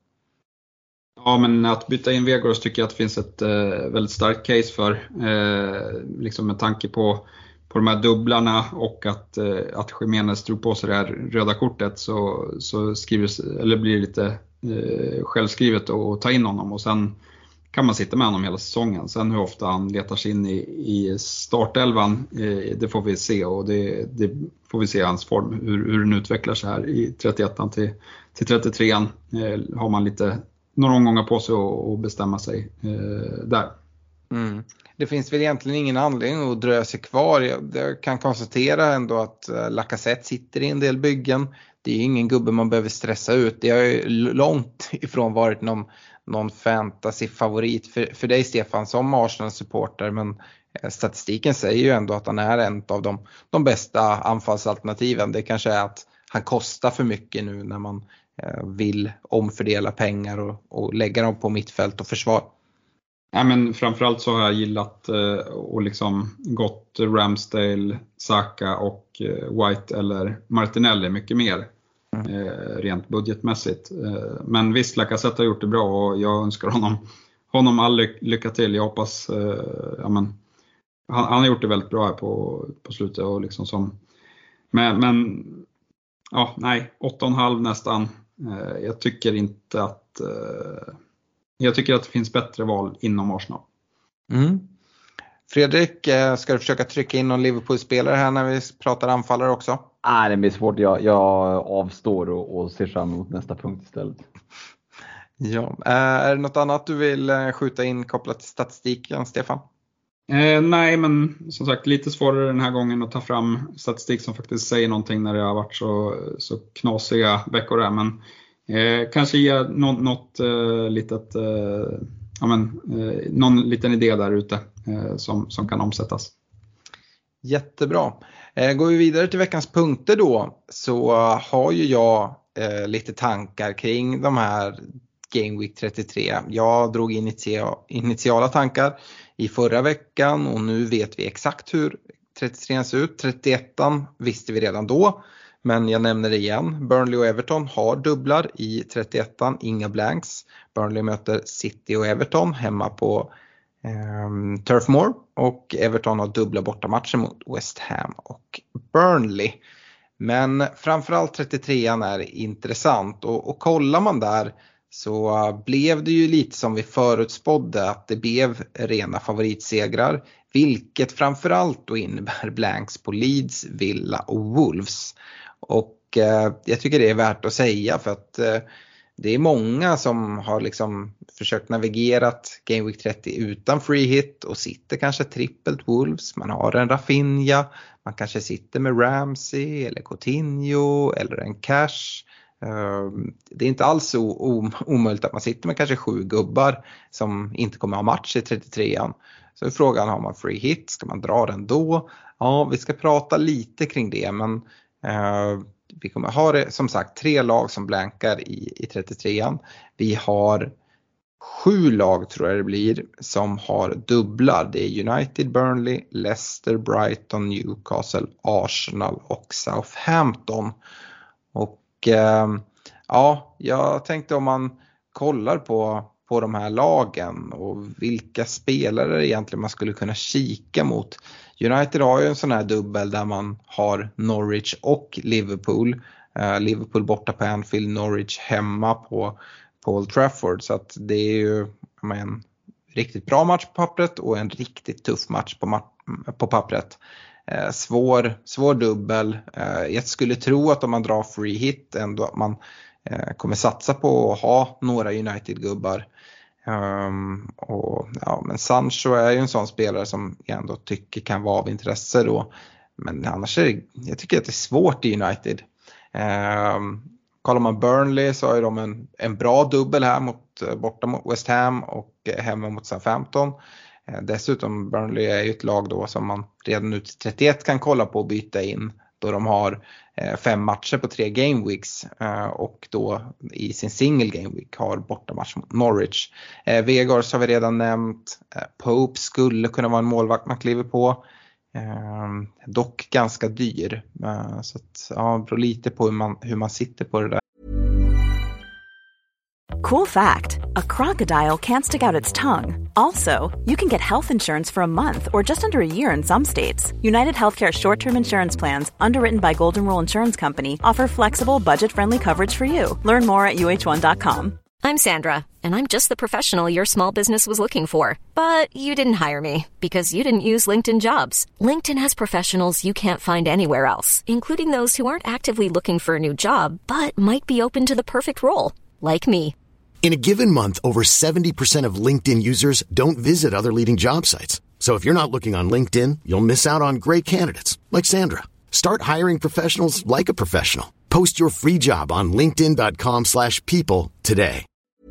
Ja, men att byta in Weghorst tycker jag att det finns ett eh, väldigt starkt case för. Eh, liksom med tanke på på de här dubblarna och att, att Jimenez drog på sig det här röda kortet så, så skrivs, eller blir det lite eh, självskrivet att ta in honom och sen kan man sitta med honom hela säsongen. Sen hur ofta han letar sig in i, i startelvan, eh, det får vi se och det, det får vi se i hans form, hur, hur den utvecklar sig här i trettioettan till, till trettiotrean. Eh, har man lite några omgångar på sig att bestämma sig eh, där. Mm. Det finns väl egentligen ingen anledning att dröja sig kvar. Jag kan konstatera ändå att Lacazette sitter i en del byggen. Det är ingen gubbe man behöver stressa ut. Det har ju långt ifrån varit någon, någon fantasy-favorit för, för dig Stefan som Arsenal-supporter. Men statistiken säger ju ändå att han är en av de, de bästa anfallsalternativen. Det kanske är att han kostar för mycket nu när man vill omfördela pengar och, och lägga dem på mittfält och försvar. Ja, men framförallt så har jag gillat eh, och liksom gått Ramsdale, Saka och eh, White eller Martinelli mycket mer eh, rent budgetmässigt. Eh, men visst, Lacazette har gjort det bra och jag önskar honom, honom all ly- lycka till. Jag hoppas, eh, ja, men, han, han har gjort det väldigt bra här på, på slutet. Och liksom som, men, men ja, nej, åtta komma fem nästan. Eh, jag tycker inte att... Eh, Jag tycker att det finns bättre val inom Arsenal. Mm. Fredrik, ska du försöka trycka in någon Liverpool-spelare här när vi pratar anfallare också? Nej, det blir svårt. Jag, jag avstår och, och ser fram emot nästa punkt istället. Ja. Är det något annat du vill skjuta in kopplat till statistiken, Stefan? Eh, nej, men som sagt lite svårare den här gången att ta fram statistik som faktiskt säger någonting när det har varit så, så knasiga veckor där. Men Eh, kanske ge något, något eh, litet, eh, ja, men, eh, någon liten idé där ute eh, som, som kan omsättas. Jättebra. Eh, går vi vidare till veckans punkter då så har ju jag eh, lite tankar kring de här Game Week trettiotre. Jag drog initia- initiala tankar i förra veckan och nu vet vi exakt hur trettiotre ser ut. trettioett visste vi redan då, men jag nämner det igen. Burnley och Everton har dubblar i trettioett, inga blanks. Burnley möter City och Everton hemma på eh, Turf Moor och Everton har dubbla bortamatcher mot West Ham och Burnley. Men framförallt trettiotre är intressant och, och kollar man där så blev det ju lite som vi förutspådde att det blev rena favoritsegrar. Vilket framförallt då innebär blanks på Leeds, Villa och Wolves. Och eh, jag tycker det är värt att säga för att eh, det är många som har liksom försökt navigerat Game Week trettio utan free hit och sitter kanske trippelt Wolves. Man har en Rafinha, man kanske sitter med Ramsey eller Coutinho eller en Cash. Det är inte alls så omöjligt att man sitter med kanske sju gubbar som inte kommer ha match i trettiotre. Så är frågan, har man free hit? Ska man dra den då? Ja, vi ska prata lite kring det, men eh, vi kommer ha det, som sagt, tre lag som blankar i, i trettiotre. Vi har sju lag tror jag det blir som har dubblar. Det är United, Burnley, Leicester, Brighton, Newcastle, Arsenal och Southampton. Och ja, jag tänkte om man kollar på, på de här lagen och vilka spelare egentligen man skulle kunna kika mot. United har ju en sån här dubbel där man har Norwich och Liverpool. Uh, Liverpool borta på Anfield, Norwich hemma på, på Old Trafford. Så att det är ju en riktigt bra match på pappret och en riktigt tuff match på, ma- på pappret. Eh, svår, svår dubbel. Eh, jag skulle tro att om man drar free hit ändå att man eh, kommer satsa på att ha några United-gubbar. Um, och, ja, men Sancho är ju en sån spelare som jag ändå tycker kan vara av intresse då. Men annars är det, jag tycker att det är svårt i United. Um, kollar man Burnley så har de en, en bra dubbel här mot, borta mot West Ham och hemma mot Southampton. Dessutom Burnley är ju ett lag då som man redan nu till trettioett kan kolla på och byta in då de har fem matcher på tre game weeks och då i sin single game week har bortamatch mot Norwich. Vegors har vi redan nämnt. Pope skulle kunna vara en målvakt man kliver på. Dock ganska dyr. Så att, ja, det beror lite på hur man, hur man sitter på det där. Cool fact, a crocodile can't stick out its tongue. Also, you can get health insurance for a month or just under a year in some states. United Healthcare short-term insurance plans, underwritten by Golden Rule Insurance Company, offer flexible, budget-friendly coverage for you. Learn more at U H one dot com. I'm Sandra, and I'm just the professional your small business was looking for. But you didn't hire me because you didn't use LinkedIn Jobs. LinkedIn has professionals you can't find anywhere else, including those who aren't actively looking for a new job, but might be open to the perfect role, like me. In a given month, over seventy percent of LinkedIn users don't visit other leading job sites. So if you're not looking on LinkedIn, you'll miss out on great candidates like Sandra. Start hiring professionals like a professional. Post your free job on linkedin dot com slash people today.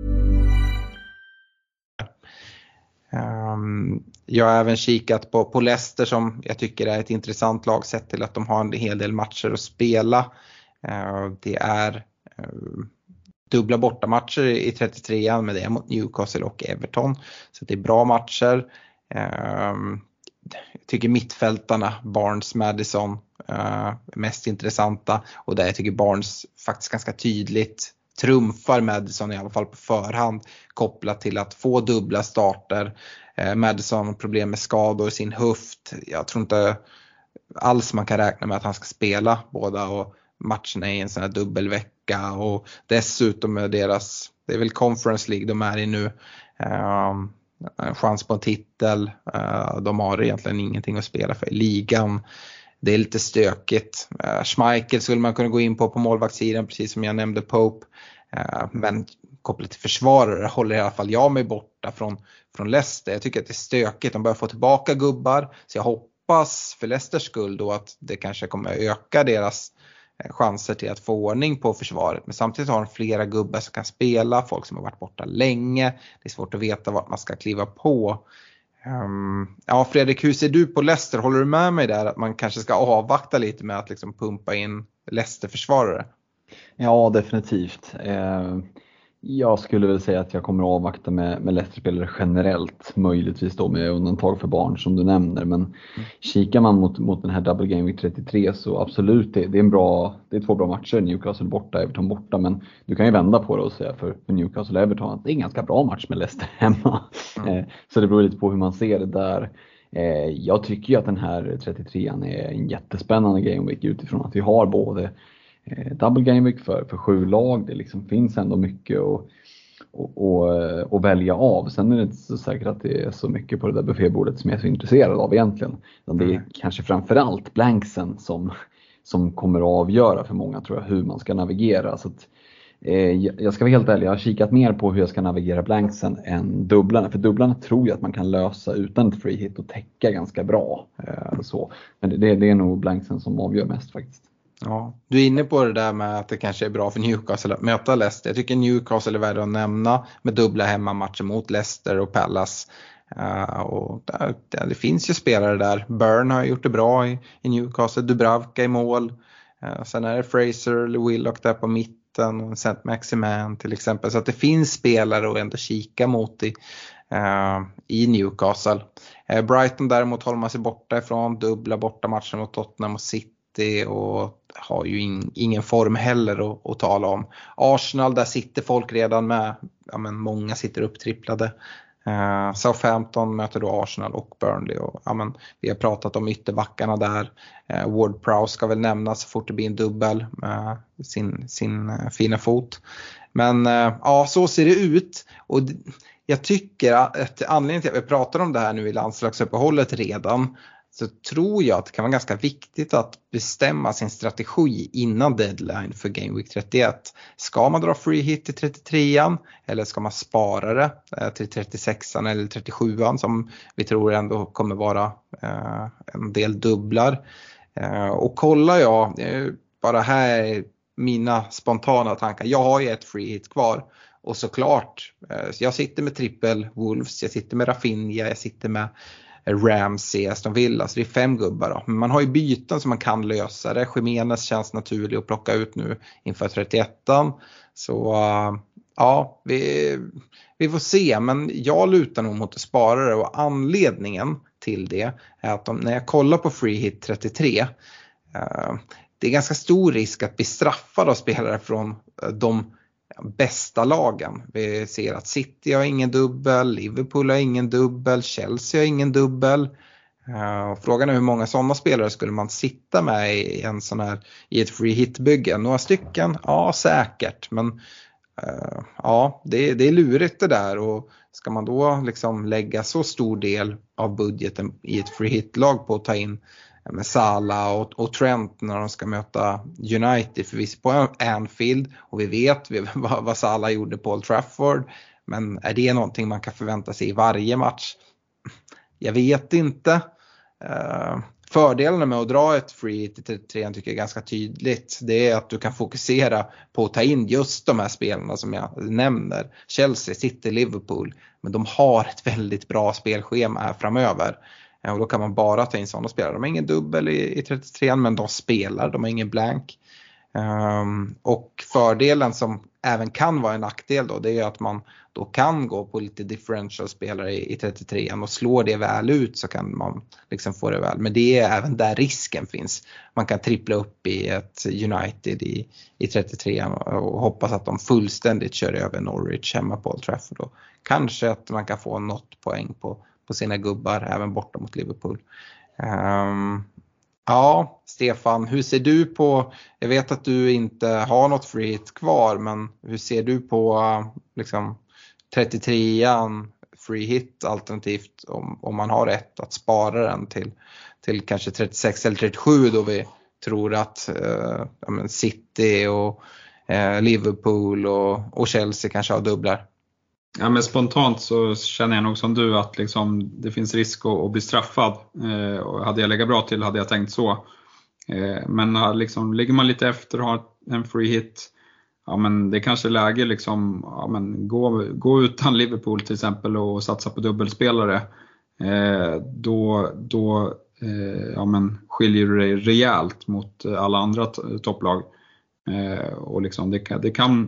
Um, jag har även kikat på, på Leicester som jag tycker är ett intressant lag sett till att de har en hel del matcher att spela. Uh, det är uh, dubbla bortamatcher i trettiotre med det mot Newcastle och Everton. Så det är bra matcher. Um, jag tycker mittfältarna, Barnes, Maddison, uh, mest intressanta. Och där jag tycker Barnes faktiskt ganska tydligt trumfar Maddison i alla fall på förhand. Kopplat till att få dubbla starter. Uh, Maddison har problem med skador i sin höft. Jag tror inte alls man kan räkna med att han ska spela båda och matcherna i en sån här dubbelvecka. Och dessutom med deras, det är väl Conference League de är i nu. Um, en chans på en titel. Uh, de har egentligen ingenting att spela för i ligan. Det är lite stökigt. Uh, Schmeichel skulle man kunna gå in på på målvaktssidan, precis som jag nämnde Pope. Uh, men kopplat till försvarare håller i alla fall jag mig borta från, från Leicester. Jag tycker att det är stökigt. De börjar få tillbaka gubbar. Så jag hoppas för Leicesters skull då att det kanske kommer öka deras chanser till att få ordning på försvaret. Men samtidigt har de flera gubbar som kan spela. Folk som har varit borta länge. Det är svårt att veta vart man ska kliva på. Um, ja, Fredrik, hur ser du på Leicester? Håller du med mig där att man kanske ska avvakta lite med att liksom pumpa in Leicester-försvarare? Ja, definitivt. Eh, Jag skulle väl säga att jag kommer att avvakta med, med Leicester-spelare generellt, möjligtvis då med undantag för barn som du nämner. Men mm. kikar man mot, mot den här Double Game Week trettiotre så absolut, det, det, är en bra, det är två bra matcher, Newcastle borta, Everton borta. Men du kan ju vända på det och säga för, för Newcastle och Everton att det är en ganska bra match med Leicester hemma. Mm. Så det beror lite på hur man ser det där. Jag tycker ju att den här trettiotrean är en jättespännande Game Week utifrån att vi har både Double Game Week för, för sju lag. Det liksom finns ändå mycket att, att, att, att välja av. Sen är det inte så säkert att det är så mycket på det där buffébordet som jag är så intresserad av egentligen. Men det är mm. kanske framförallt blanksen som, som kommer att avgöra för många, tror jag, hur man ska navigera. Så att, eh, jag ska vara helt ärlig, jag har kikat mer på hur jag ska navigera blanksen än dubblarna. För dubblarna tror jag att man kan lösa utan ett free hit och täcka ganska bra. Eh, så. Men det, det är nog blanksen som avgör mest faktiskt. Ja, du är inne på det där med att det kanske är bra för Newcastle att möta Leicester. Jag tycker Newcastle är värd att nämna med dubbla hemmamatcher mot Leicester och Palace. Uh, och där, där, det finns ju spelare där. Burn har gjort det bra i, i Newcastle, Dubravka i mål. Uh, sen är det Fraser eller Willock där på mitten och Saint Maximin till exempel. Så att det finns spelare att ändå kika mot i, uh, i Newcastle. Uh, Brighton däremot håller man sig borta ifrån. Dubbla borta matcher mot Tottenham och City. Och har ju in, ingen form heller att, att tala om. Arsenal, där sitter folk redan med, ja, men många sitter upptripplade. Uh, Southampton möter då Arsenal och Burnley och, ja, men, vi har pratat om ytterbackarna där. uh, Ward-Prowse ska väl nämnas så fort det blir en dubbel med sin, sin uh, fina fot. Men uh, ja, så ser det ut. Och d- jag tycker att anledningen till att vi pratar om det här nu i landslagsuppehållet redan, så tror jag att det kan vara ganska viktigt att bestämma sin strategi innan deadline för Game Week trettioett. Ska man dra free hit till trettiotrean eller ska man spara det till trettiosexan eller trettiosjuan som vi tror ändå kommer vara eh, en del dubblar. Eh, och kollar jag, eh, bara här mina spontana tankar. Jag har ju ett free hit kvar. Och såklart, eh, jag sitter med trippel Wolves, jag sitter med Rafinha, jag sitter med Ramsey, Aston Villa, så det är fem gubbar då. Men man har ju byten som man kan lösa det. Jimenez känns naturlig att plocka ut nu inför trettioettan. Så uh, ja, vi, vi får se. Men jag lutar nog mot att spara det. Och anledningen till det är att de, när jag kollar på free hit trettiotre, uh, det är ganska stor risk att bli straffad av spelare från uh, de bästa lagen. Vi ser att City har ingen dubbel, Liverpool har ingen dubbel, Chelsea har ingen dubbel. Uh, frågan är hur många sådana spelare skulle man sitta med i en sån här, i ett free hit bygge? Några stycken? Ja, säkert. Men uh, ja, det, det är lurigt det där. Och ska man då liksom lägga så stor del av budgeten i ett free hit lag på att ta in med Salah och, och Trent när de ska möta United förvisso på Anfield, och vi vet vi, vad, vad Salah gjorde på Old Trafford, men är det någonting man kan förvänta sig i varje match? Jag vet inte. Uh, fördelarna med att dra ett free hit till trean tycker jag är ganska tydligt. Det är att du kan fokusera på att ta in just de här spelarna som jag nämner, Chelsea, City, Liverpool, men de har ett väldigt bra spelschema här framöver. Och då kan man bara ta in sådana spelare. De har ingen dubbel i, i trettiotrean, men de spelar. De har ingen blank. Um, och fördelen som även kan vara en nackdel då, det är att man då kan gå på lite differential spelare i, i trettiotrean och slår det väl ut så kan man liksom få det väl. Men det är även där risken finns. Man kan trippla upp i ett United i, i trettiotrean och, och hoppas att de fullständigt kör över Norwich hemma på Old Trafford. Och kanske att man kan få något poäng på på sina gubbar även borta mot Liverpool. Um, ja, Stefan, hur ser du på, jag vet att du inte har något free hit kvar, men hur ser du på liksom trettiotrean free hit alternativt om, om man har rätt att spara den till, till kanske trettiosex eller trettiosju då vi tror att uh, ja, men City och uh, Liverpool och, och Chelsea kanske har dubblar? Ja, men spontant så känner jag nog som du att liksom, det finns risk att, att bli straffad. Eh, och hade jag legat bra till hade jag tänkt så. Eh, men liksom, ligger man lite efter och har en free hit, ja, men det kanske är läge liksom, ja, men gå, gå utan Liverpool till exempel och satsa på dubbelspelare. Eh, då då eh, ja, men skiljer du dig rejält mot alla andra t- topplag. Eh, och liksom, det, kan, det kan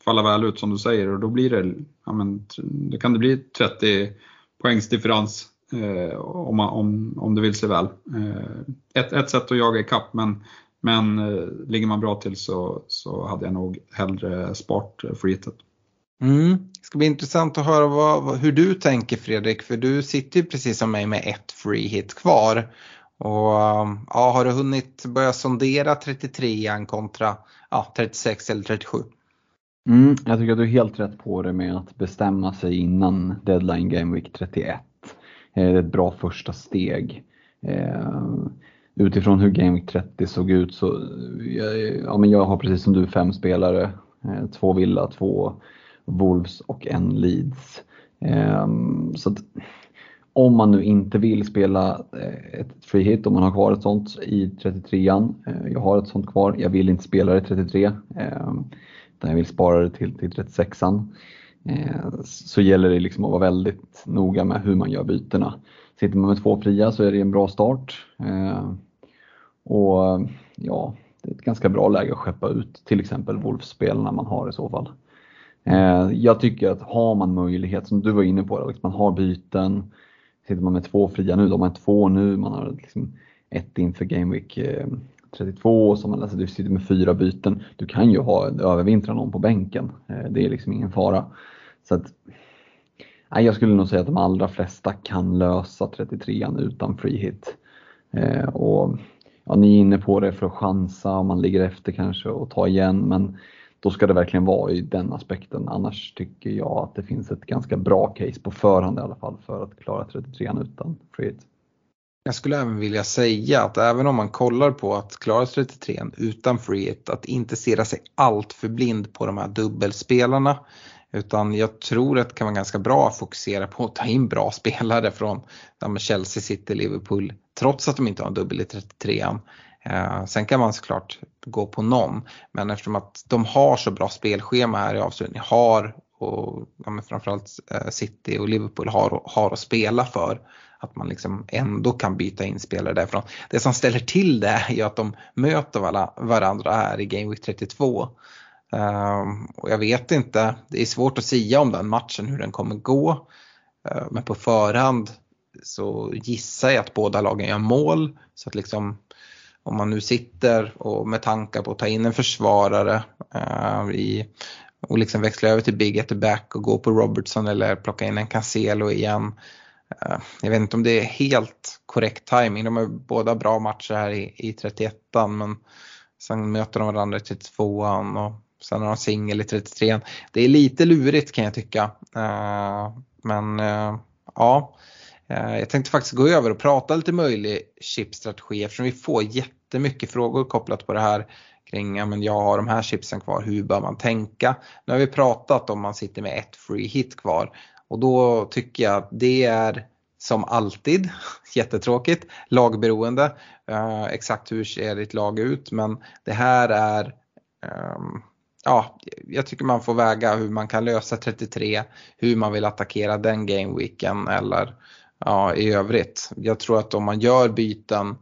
falla väl ut som du säger, och då blir det, ja, men, det kan det bli trettio poängs differens eh, om, man, om, om det vill sig väl. Eh, ett, ett sätt att jaga i kapp, men, men eh, ligger man bra till så, så hade jag nog hellre spart freehitet. Mm. Det ska bli intressant att höra vad, hur du tänker, Fredrik, för du sitter ju precis som mig med ett free hit kvar. Och ja, har du hunnit börja sondera trettiotre kontra ja, trettiosex eller trettiosju? Mm, jag tycker att du är helt rätt på det med att bestämma sig innan deadline game week trettioett. Det är ett bra första steg. Utifrån hur game week trettio såg ut så ja, men jag har precis som du fem spelare. Två Villa, två Wolves och en Leeds. Så att om man nu inte vill spela ett free hit, om man har kvar ett sånt i trettiotrean. Jag har ett sånt kvar, jag vill inte spela det i trettiotre. Utan jag vill spara det till, till trettiosexan. Så gäller det liksom att vara väldigt noga med hur man gör bytena. Sitter man med två fria så är det en bra start. Och ja, det är ett ganska bra läge att skeppa ut till exempel Wolves-spelarna man har i så fall. Jag tycker att har man möjlighet, som du var inne på, att man har byten. Sitter man med två fria nu, då har man två nu, man har liksom ett inför Game Week trettiotvå, som man alltså, du sitter med fyra byten. Du kan ju ha övervintra någon på bänken, det är liksom ingen fara. Så att, nej, jag skulle nog säga att de allra flesta kan lösa trettiotrean utan free hit. Och ja, ni är inne på det för att chansa om man ligger efter kanske och ta igen, men då ska det verkligen vara i den aspekten. Annars tycker jag att det finns ett ganska bra case på förhand i alla fall för att klara trettiotrean utan free hit. Jag skulle även vilja säga att även om man kollar på att klara trettiotrean utan free hit, att inte se sig allt för blind på de här dubbelspelarna. Utan jag tror att det kan vara ganska bra att fokusera på att ta in bra spelare från ja, Chelsea, City, Liverpool, trots att de inte har en dubbel i trettiotrean. Eh, sen kan man såklart gå på någon, men eftersom att de har så bra spelschema här i avslutningen, har och ja, men framförallt eh, City och Liverpool har, har att spela för, att man liksom ändå kan byta in spelare därifrån. Det som ställer till det är ju att de möter varandra här i Game Week trettiotvå. Um, och jag vet inte, det är svårt att säga om den matchen, hur den kommer gå. Uh, men på förhand så gissar jag att båda lagen gör mål. Så att liksom, om man nu sitter och med tankar på att ta in en försvarare uh, i, och liksom växla över till Big at the back och gå på Robertson eller plocka in en Cancelo igen. Uh, jag vet inte om det är helt korrekt timing. De har båda bra matcher här i, i trettioettan, men sen möter de varandra i trettiotvåan och sen har de singel i trettiotrean. Det är lite lurigt kan jag tycka. Uh, men uh, ja, uh, jag tänkte faktiskt gå över och prata lite möjlig chipstrategi, eftersom vi får jättemycket frågor kopplat på det här kring, ja men jag har de här chipsen kvar, hur bör man tänka? Nu har vi pratat om man sitter med ett free hit kvar, och då tycker jag att det är som alltid jättetråkigt, lagberoende. Uh, exakt hur ser ditt lag ut, men det här är um, ja, jag tycker man får väga hur man kan lösa trettiotre, hur man vill attackera den gameweeken eller ja, i övrigt. Jag tror att om man gör byten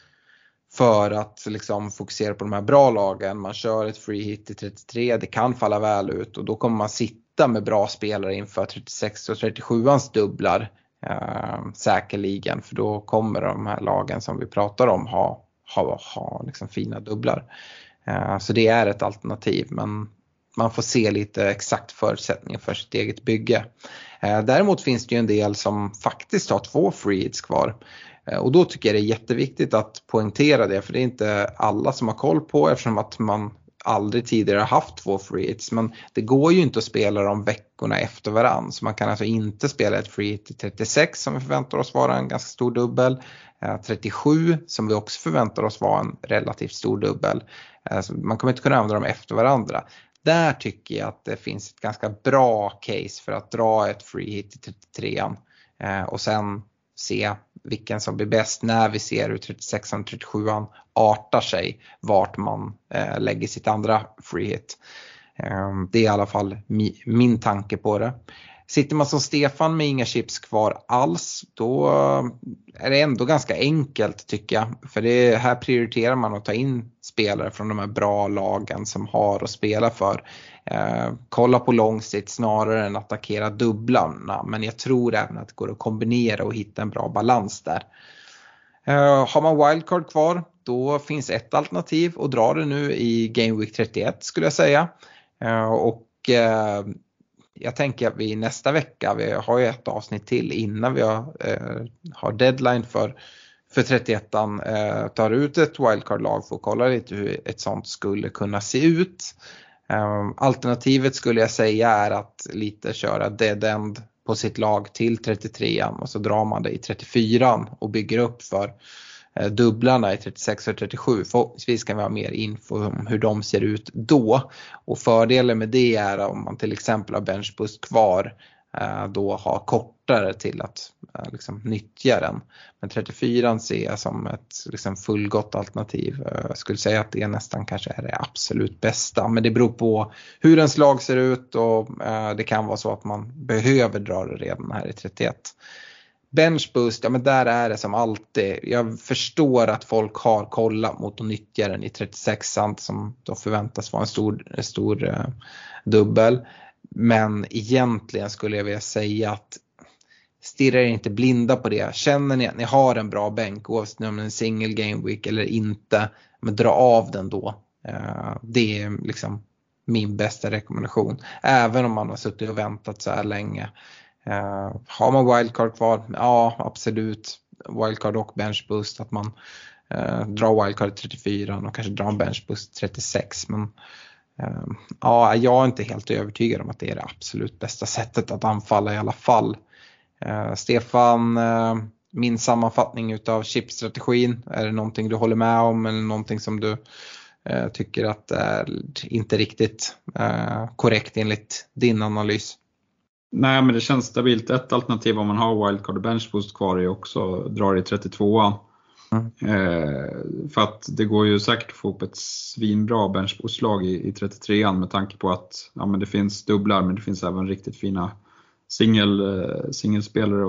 för att liksom fokusera på de här bra lagen, man kör ett free hit i trettiotre, det kan falla väl ut och då kommer man sitta med bra spelare inför trettiosex och trettiosjuans dubblar eh, säkerligen, för då kommer de här lagen som vi pratar om ha, ha, ha liksom fina dubblar. Så det är ett alternativ, men man får se lite exakt förutsättningar för sitt eget bygge. Däremot finns det ju en del som faktiskt har två free hits kvar. Och då tycker jag det är jätteviktigt att poängtera det, för det är inte alla som har koll på, eftersom att man aldrig tidigare har haft två free hits. Men det går ju inte att spela dem veckorna efter varann. Så man kan alltså inte spela ett free hit i trettiosex som vi förväntar oss vara en ganska stor dubbel. trettiosju som vi också förväntar oss vara en relativt stor dubbel. Så man kommer inte kunna använda dem efter varandra. Där tycker jag att det finns ett ganska bra case för att dra ett free hit i trettiotrean. Och sen se vilken som blir bäst när vi ser hur trettiosexan och trettiosjuan artar sig, vart man eh, lägger sitt andra free hit. Eh, det är i alla fall mi, min tanke på det. Sitter man som Stefan med inga chips kvar alls, då är det ändå ganska enkelt tycker jag. För det här prioriterar man att ta in spelare från de här bra lagen som har att spela för. Eh, kolla på lång sikt snarare än att attackera dubblarna. Men jag tror även att det går att kombinera och hitta en bra balans där. Eh, har man wildcard kvar, då finns ett alternativ och dra det nu i Game Week trettioett skulle jag säga. Eh, och eh, jag tänker att vi nästa vecka, vi har ju ett avsnitt till innan vi har, eh, har deadline för, för trettioettan, eh, tar ut ett wildcard-lag för att kolla lite hur ett sånt skulle kunna se ut. Eh, alternativet skulle jag säga är att lite köra dead end på sitt lag till trettiotrean och så drar man det i trettiofyran och bygger upp för dubblarna i trettiosex och trettiosju. Förhoppningsvis kan vi ha mer info om hur de ser ut då. Och fördelen med det är om man till exempel har benchboost kvar, då har kortare till att liksom nyttja den. Men trettiofyran ser jag som ett liksom fullgott alternativ. Jag skulle säga att det nästan kanske är det absolut bästa. Men det beror på hur ens lag ser ut och det kan vara så att man behöver dra det redan här i trettioett. Benchboost, ja men där är det som alltid. Jag förstår att folk har kollat mot att nyttja den i trettiosexan som då förväntas vara en stor, en stor uh, dubbel. Men egentligen skulle jag vilja säga att stirra er inte blinda på det. Känner ni att ni har en bra bänk, oavsett om det är en single game week eller inte, men dra av den då. Uh, det är liksom min bästa rekommendation. Även om man har suttit och väntat så här länge. Uh, har man wildcard kvar? Ja, absolut. Wildcard och benchboost. Att man uh, drar wildcard trettiofyra och kanske drar en benchboost trettiosex. Men uh, ja, jag är inte helt övertygad om att det är det absolut bästa sättet att anfalla i alla fall. Uh, Stefan, uh, min sammanfattning utav chipstrategin, är det någonting du håller med om eller någonting som du uh, tycker att är inte riktigt uh, korrekt enligt din analys? Nej, men det känns stabilt. Ett alternativ om man har wildcard och benchboost kvar är också drar i trettiotvåan. Mm. Eh, för att det går ju säkert att få upp ett svinbra benchboostlag i, i trettiotrean med tanke på att ja, men det finns dubblar men det finns även riktigt fina singel, singelspelare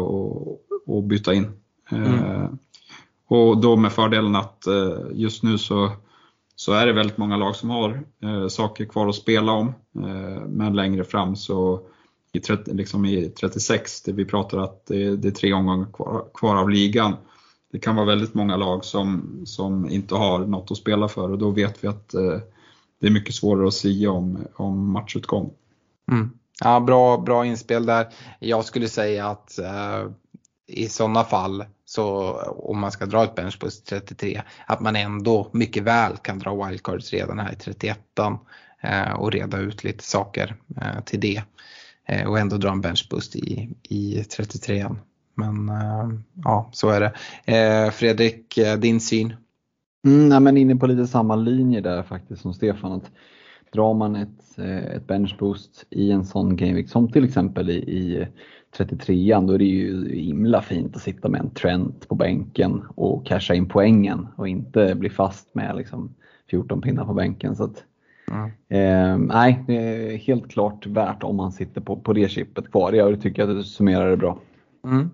att byta in. Eh, mm. Och då med fördelen att eh, just nu så, så är det väldigt många lag som har eh, saker kvar att spela om. Eh, men längre fram så I, trettio, liksom i trettiosex, där vi pratar att det, det är tre omgångar kvar, kvar av ligan. Det kan vara väldigt många lag som, som inte har något att spela för och då vet vi att eh, det är mycket svårare att säga om, om matchutgång. Mm. Ja, bra, bra inspel där. Jag skulle säga att eh, i sådana fall, så om man ska dra ett bench på trettiotre, att man ändå mycket väl kan dra wildcards redan här i trettioettan eh, och reda ut lite saker eh, till det. Och ändå dra en benchboost i, i trettiotrean. Men äh, ja, så är det. Eh, Fredrik, din syn? Mm, nej, men inne på lite samma linje där faktiskt som Stefan. Att drar man ett, ett benchboost i en sån gameweek som till exempel i, i trettiotrean, då är det ju himla fint att sitta med en Trent på bänken och casha in poängen och inte bli fast med liksom fjorton pinnar på bänken. Så att Mm. Eh, nej, det är helt klart värt om man sitter på, på det chippet kvar. Jag tycker att det summerar det bra. Mm.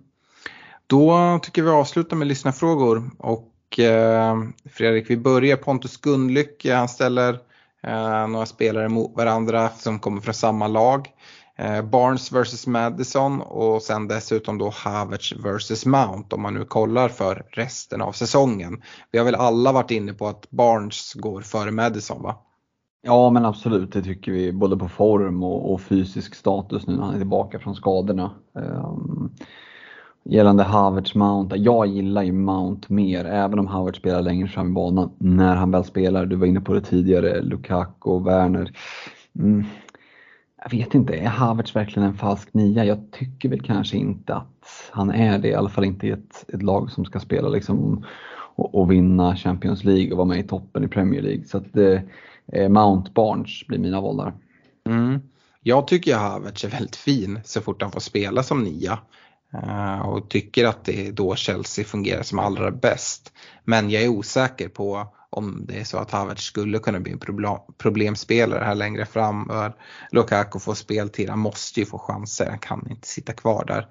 Då tycker vi avslutar med lyssnarfrågor. Och eh, Fredrik, vi börjar. Pontus Gundlyck, han ställer eh, några spelare mot varandra som kommer från samma lag. Eh, Barnes versus Madison och sen dessutom då Havertz versus Mount om man nu kollar för resten av säsongen. Vi har väl alla varit inne på att Barnes går före Madison, va? Ja, men absolut, det tycker vi, både på form och, och fysisk status nu när han är tillbaka från skadorna. Um, gällande Havertz Mount, jag gillar ju Mount mer, även om Havertz spelar längre fram i banan när han väl spelar. Du var inne på det tidigare, Lukaku och Werner. Mm, jag vet inte, är Havertz verkligen en falsk nia? Jag tycker väl kanske inte att han är det, i alla fall inte i ett, ett lag som ska spela liksom och, och vinna Champions League och vara med i toppen i Premier League. Så att det Mount Barnes blir mina val där. Mm. Jag tycker att Havertz är väldigt fin så fort han får spela som nia. Uh, och tycker att det är då Chelsea fungerar som allra bäst. Men jag är osäker på om det är så att Havertz skulle kunna bli en problem, problemspelare här längre fram. Lukaku får speltid, han måste ju få chanser, han kan inte sitta kvar där.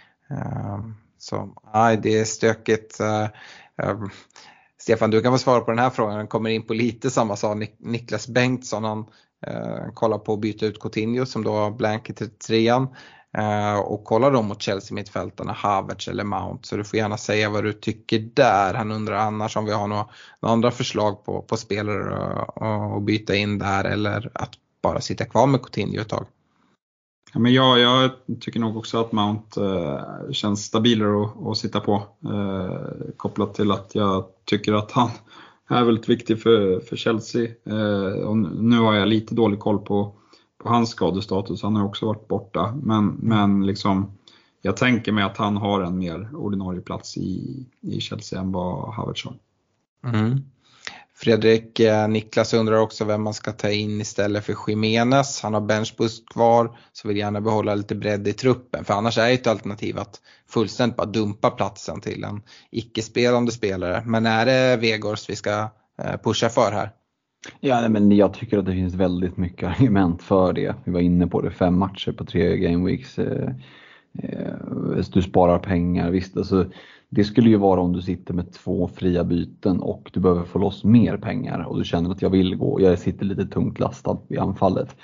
Så nej, det är stökigt. Stefan, du kan få svara på den här frågan. Den kommer in på lite samma sak. Niklas Bengtsson, han eh, kollar på att byta ut Coutinho som då har blank i trettiotre eh, och kollar då mot Chelsea-mittfältarna, Havertz eller Mount. Så du får gärna säga vad du tycker där. Han undrar annars om vi har några, några andra förslag på, på spelare att byta in där, eller att bara sitta kvar med Coutinho ett tag. Ja, men jag, jag tycker nog också att Mount eh, känns stabilare att, att sitta på. Eh, kopplat till att jag tycker att han är väldigt viktig för, för Chelsea. Eh, och nu har jag lite dålig koll på, på hans skadestatus. Han har också varit borta. Men, men liksom, jag tänker mig att han har en mer ordinarie plats i, i Chelsea än vad Havertz har. Mm. Fredrik, eh, Niklas undrar också vem man ska ta in istället för Jimenez. Han har benchboost kvar, så vill gärna behålla lite bredd i truppen. För annars är ett alternativ att fullständigt bara dumpa platsen till en icke-spelande spelare. Men är det Weghorst vi ska eh, pusha för här? Ja, men jag tycker att det finns väldigt mycket argument för det. Vi var inne på det, fem matcher på tre game weeks. Eh, eh, du sparar pengar, visst. Alltså, det skulle ju vara om du sitter med två fria byten och du behöver få loss mer pengar och du känner att jag vill gå. Jag sitter lite tungt lastad i anfallet.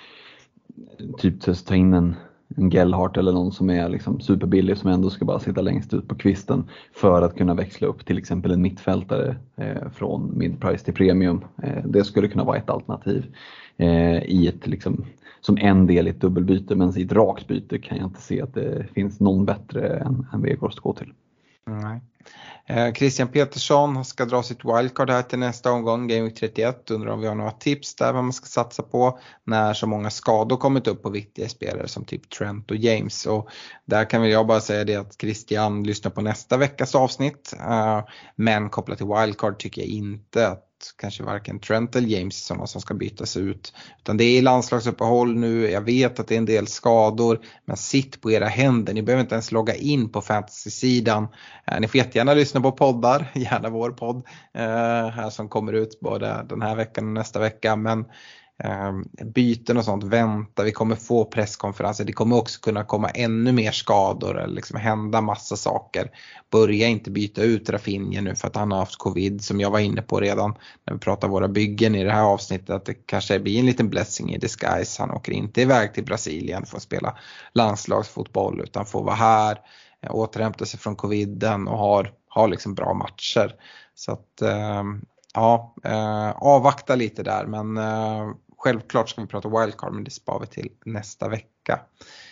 Typ ta in en, en Gellhardt eller någon som är liksom superbillig som ändå ska bara sitta längst ut på kvisten för att kunna växla upp till exempel en mittfältare eh, från midprice till premium. Eh, det skulle kunna vara ett alternativ eh, i ett liksom, som en del i ett dubbelbyte, men i ett rakt byte kan jag inte se att det finns någon bättre än, än Weghorst att gå till. Nej. Eh, Christian Petersson ska dra sitt wildcard här till nästa omgång, Game Week trettioett. Undrar om vi har några tips där vad man ska satsa på när så många skador kommit upp på viktiga spelare som typ Trent och James. Och där kan väl jag bara säga det att Christian lyssnar på nästa veckas avsnitt. Eh, men kopplat till wildcard tycker jag inte att kanske varken Trent eller James som, som ska bytas ut. Utan det är landslagsuppehåll nu. Jag vet att det är en del skador. Men sitt på era händer. Ni behöver inte ens logga in på fantasy-sidan. Eh, ni får jättegärna lyssna på poddar. Gärna vår podd. Eh, här som kommer ut både den här veckan och nästa vecka. Men eh, byten och sånt vänta. Vi kommer få presskonferenser. Det kommer också kunna komma ännu mer skador. Eller liksom hända massa saker. Börja inte byta ut Rafinha nu för att han har haft covid. Som jag var inne på redan när vi pratar våra byggen i det här avsnittet. Att det kanske blir en liten blessing i disguise. Han åker inte iväg till Brasilien för att spela landslagsfotboll. Utan får vara här. Återhämta sig från coviden och har, har liksom bra matcher. Så att eh, ja, eh, avvakta lite där. Men eh, självklart ska vi prata wildcard, men det sparar vi till nästa vecka.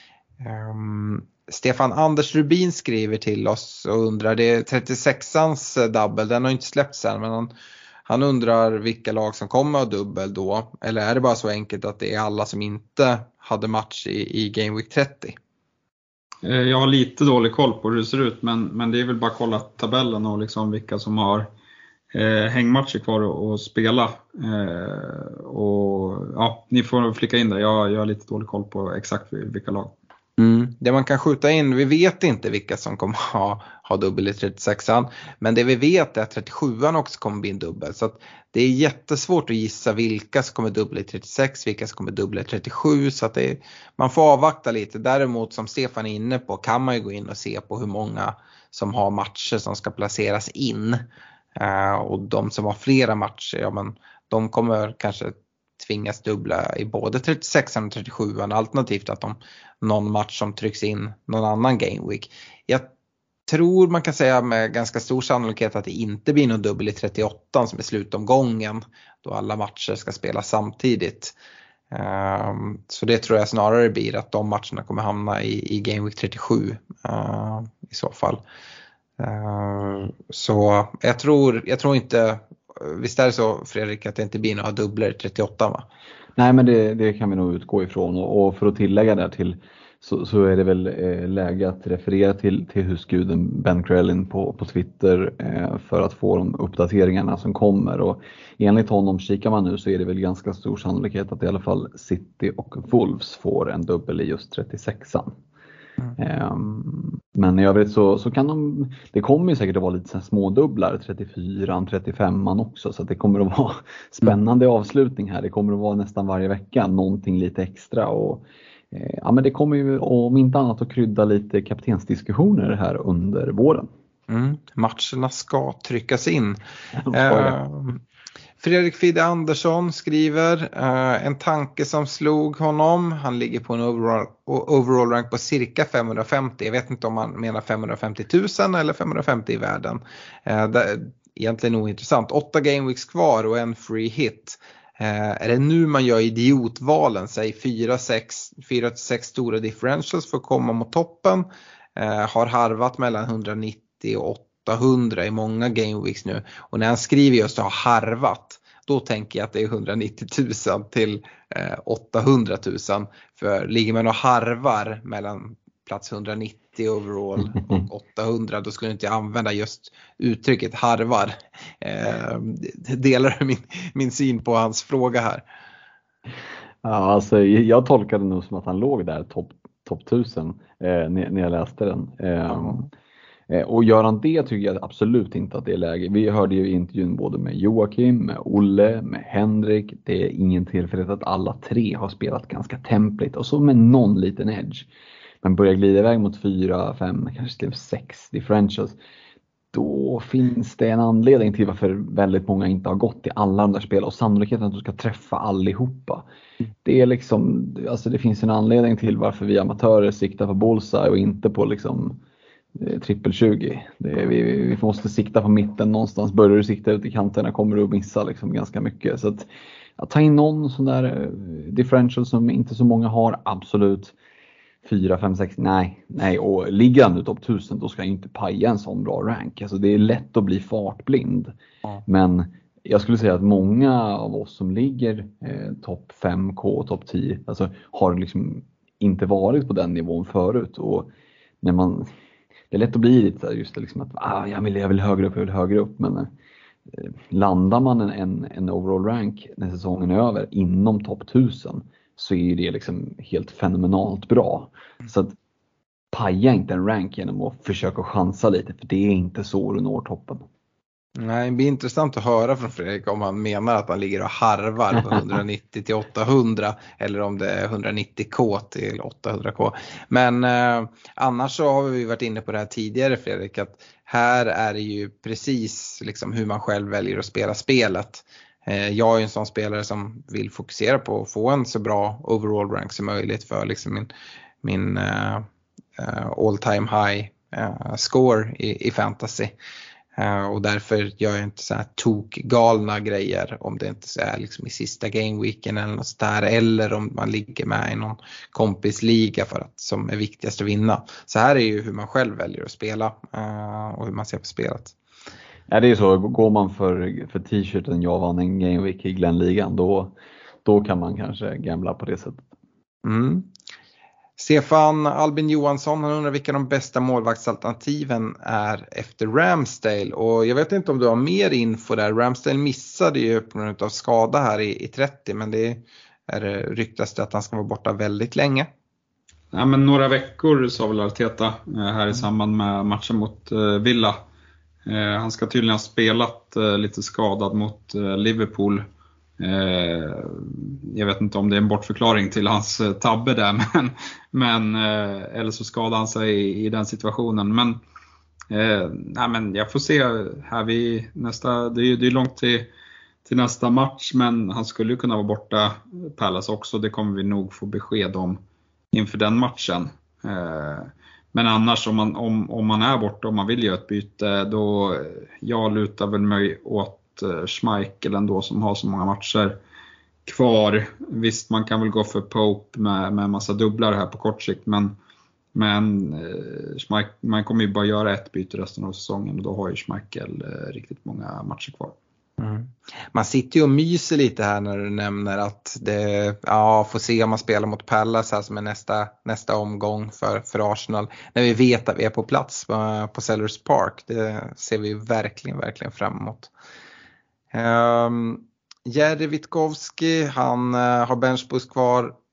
Um, Stefan Anders Rubin skriver till oss och undrar, det är trettiosexans double, den har inte släppts än, men han, han undrar vilka lag som kommer att dubbel då, eller är det bara så enkelt att det är alla som inte hade match i, i Game Week trettio? Jag har lite dålig koll på hur det ser ut, men, men det är väl bara att kolla tabellen och liksom vilka som har eh, hängmatcher kvar och, och spela. Eh, och ja, ni får flicka in det. Jag, jag har lite dålig koll på exakt vilka lag. Mm. Det man kan skjuta in, vi vet inte vilka som kommer ha, ha dubbel i trettiosexan, men det vi vet är att trettiosjuan också kommer bli en dubbel, så att det är jättesvårt att gissa vilka som kommer dubbla i trettiosex, vilka som kommer dubbla i trettiosju, så att det är, man får avvakta lite. Däremot som Stefan är inne på kan man ju gå in och se på hur många som har matcher som ska placeras in, uh, och de som har flera matcher, ja men de kommer kanske tvingas dubbla i både trettiosexan och trettiosjuan, alternativt att de någon match som trycks in någon annan game week. Jag tror man kan säga med ganska stor sannolikhet att det inte blir någon dubbel i trettioåttan som är slutomgången då alla matcher ska spelas samtidigt. Um, så det tror jag snarare blir att de matcherna kommer hamna i, i game week trettiosju uh, i så fall. Uh, så jag tror, jag tror inte, visst är det så Fredrik att det inte blir några dubbler i trettioåtta, va? Nej, men det, det kan vi nog utgå ifrån, och, och för att tillägga där till så, så är det väl eh, läge att referera till, till husguden Ben Crellin på, på Twitter eh, för att få de uppdateringarna som kommer, och enligt honom, kikar man nu, så är det väl ganska stor sannolikhet att i alla fall City och Wolves får en dubbel i just trettiosexan. Mm. Um, men i övrigt så, så kan de, det kommer ju säkert att vara lite så här smådubblar, trettiofyra, trettiofem också, så att det kommer att vara spännande mm. avslutning här. Det kommer att vara nästan varje vecka någonting lite extra och eh, ja, men det kommer ju om inte annat att krydda lite kaptensdiskussioner här under våren. Mm. Matcherna ska tryckas in. Eh, Fredrik Fidde Andersson skriver uh, en tanke som slog honom. Han ligger på en overall, overall rank på cirka femhundrafemtio. Jag vet inte om han menar femhundrafemtio tusen eller femhundrafemtio i världen. Uh, det är egentligen ointressant. Åtta gameweeks kvar och en free hit. Uh, är det nu man gör idiotvalen? Säg fyra till sex stora differentials för att komma mot toppen. Uh, har harvat mellan etthundranittio och åttahundra i många gameweeks nu. Och när han skriver just att ha harvat, då tänker jag att det är etthundranittio tusen till eh, åttahundra tusen. För ligger man och harvar mellan plats etthundranittio overall och åttahundra, då skulle jag inte använda just uttrycket harvar. Eh, delar du min, min syn på hans fråga här? Ja, alltså, jag tolkade nog som att han låg där topp top tusen eh, när, när jag läste den. Eh, mm. Och gör han det tycker jag absolut inte att det är läge. Vi hörde ju i intervjun både med Joakim, med Olle, med Henrik. Det är ingen tillfällighet att alla tre har spelat ganska templigt. Och så med någon liten edge. Men börjar glida iväg mot fyra, fem, kanske till sex differentials. Då finns det en anledning till varför väldigt många inte har gått i alla de där spel. Och sannolikheten att du ska träffa allihopa. Det är liksom, alltså det finns en anledning till varför vi amatörer siktar på bullseye och inte på liksom trippel tjugo. Det är, vi, vi måste sikta på mitten någonstans. Börjar du sikta ut i kanterna kommer du att missa liksom ganska mycket. Så att, att ta in någon sån där differential som inte så många har, absolut. fyra, fem, sex, nej. nej. Och ligger han nu topp tusen, då ska jag inte paja en sån bra rank. Alltså det är lätt att bli fartblind. Ja. Men jag skulle säga att många av oss som ligger eh, topp fem K, topp tio, alltså har liksom inte varit på den nivån förut. Och när man... Det är lätt att bli lite så här, just det, liksom att ah, jag, vill, jag vill högre upp, jag vill högre upp. Men eh, landar man en, en, en overall rank när säsongen är över inom topp tusen så är det liksom helt fenomenalt bra. Mm. Så att paja inte en rank genom att försöka chansa lite, för det är inte så du når toppen. Nej, det blir intressant att höra från Fredrik om han menar att han ligger och harvar på etthundranittio till åttahundra eller om det är etthundranittio K till åttahundra K. Men eh, annars så har vi varit inne på det här tidigare, Fredrik, att här är det ju precis liksom hur man själv väljer att spela spelet. Eh, jag är en sån spelare som vill fokusera på att få en så bra overall rank som möjligt för liksom min, min eh, all time high eh, score i, i fantasy. Uh, och därför gör jag inte så här tokgalna grejer om det inte så är liksom i sista gameweeken eller något sånt där, eller om man ligger med i någon kompisliga för att som är viktigast att vinna. Så här är ju hur man själv väljer att spela uh, och hur man ser på spelet. Ja, det är ju så, går man för, för t-shirten jag vann en gameweek i Glenligan, då, då kan man kanske gambla på det sättet. Mm. Stefan Albin Johansson, han undrar vilka de bästa målvaktsalternativen är efter Ramsdale. Och jag vet inte om du har mer info där. Ramsdale missade ju på grund av skada här i, i trettio, men det är ryktas att han ska vara borta väldigt länge. Ja, men några veckor sa väl Arteta här i samband med matchen mot Villa. Han ska tydligen ha spelat lite skadad mot Liverpool. Eh, jag vet inte om det är en bortförklaring till hans eh, tabbe där, men, men eh, eller så skadade han sig i, i den situationen. Men, eh, nej, men jag får se här vi nästa, det är ju det är långt till, till nästa match, men han skulle ju kunna vara borta Palace också. Det kommer vi nog få besked om inför den matchen. Eh, men annars om man, om, om man är borta och man vill göra ett byte, då jag lutar väl mig åt Schmeichel ändå, som har så många matcher kvar. Visst, man kan väl gå för Pope med, med en massa dubblar här på kort sikt, men, men eh, Schmeichel, man kommer ju bara göra ett byte resten av säsongen och då har ju Schmeichel eh, riktigt många matcher kvar. Mm. Man sitter ju och myser lite här när du nämner att det, ja, får se om man spelar mot Palace här som är nästa, nästa omgång för, för Arsenal. När vi vet att vi är på plats på, på Sellers Park, det ser vi verkligen, verkligen fram emot. Um, Jerry Witkowski, han uh, har benchboost kvar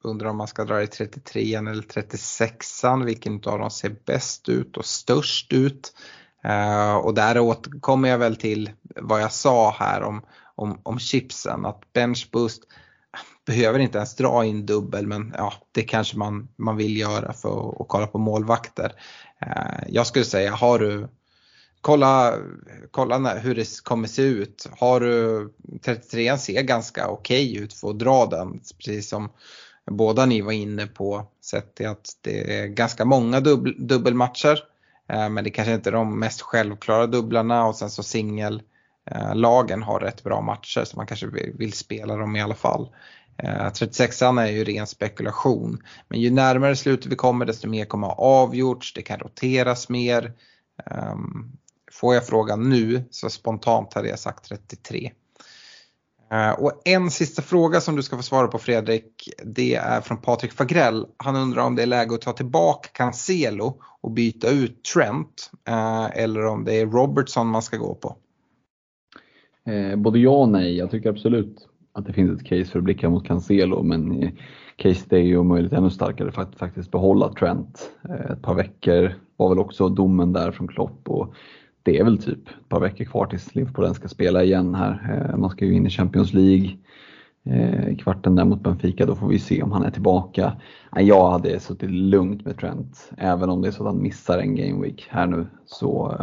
undrar om man ska dra i trettiotrean eller trettiosexan. Vilken av dem ser bäst ut och störst ut. Uh, och där återkommer jag väl till vad jag sa här om, om, om chipsen. Att bench boost behöver inte ens dra in dubbel, men ja, det kanske man, man vill göra för att, att kolla på målvakter. Uh, jag skulle säga, har du kolla, kolla när, hur det kommer se ut. Har du trettiotrean ser ganska okej ut för att dra den, precis som båda ni var inne på, sett till att det är ganska många dubbel, dubbelmatcher. Men det kanske inte är de mest självklara dubblarna, och sen så singellagen har rätt bra matcher så man kanske vill, vill spela dem i alla fall. trettiosexan är ju ren spekulation, men ju närmare slutet vi kommer desto mer kommer ha avgjorts, det kan roteras mer. Får jag frågan nu så spontant hade jag sagt trettiotre. Och en sista fråga som du ska få svara på, Fredrik, det är från Patrik Fagrell. Han undrar om det är läge att ta tillbaka Cancelo och byta ut Trent, eller om det är Robertson man ska gå på. Eh, både ja och nej. Jag tycker absolut att det finns ett case för att blicka mot Cancelo, men eh, case det är ju möjligt ännu starkare för att faktiskt behålla Trent. Eh, ett par veckor var väl också domen där från Klopp, och det är väl typ ett par veckor kvar tills Liverpool ska spela igen här. Man ska ju in i Champions League i kvarten där mot Benfica. Då får vi se om han är tillbaka. Jag hade suttit lugnt med Trent. Även om det är så att han missar en game week här nu, så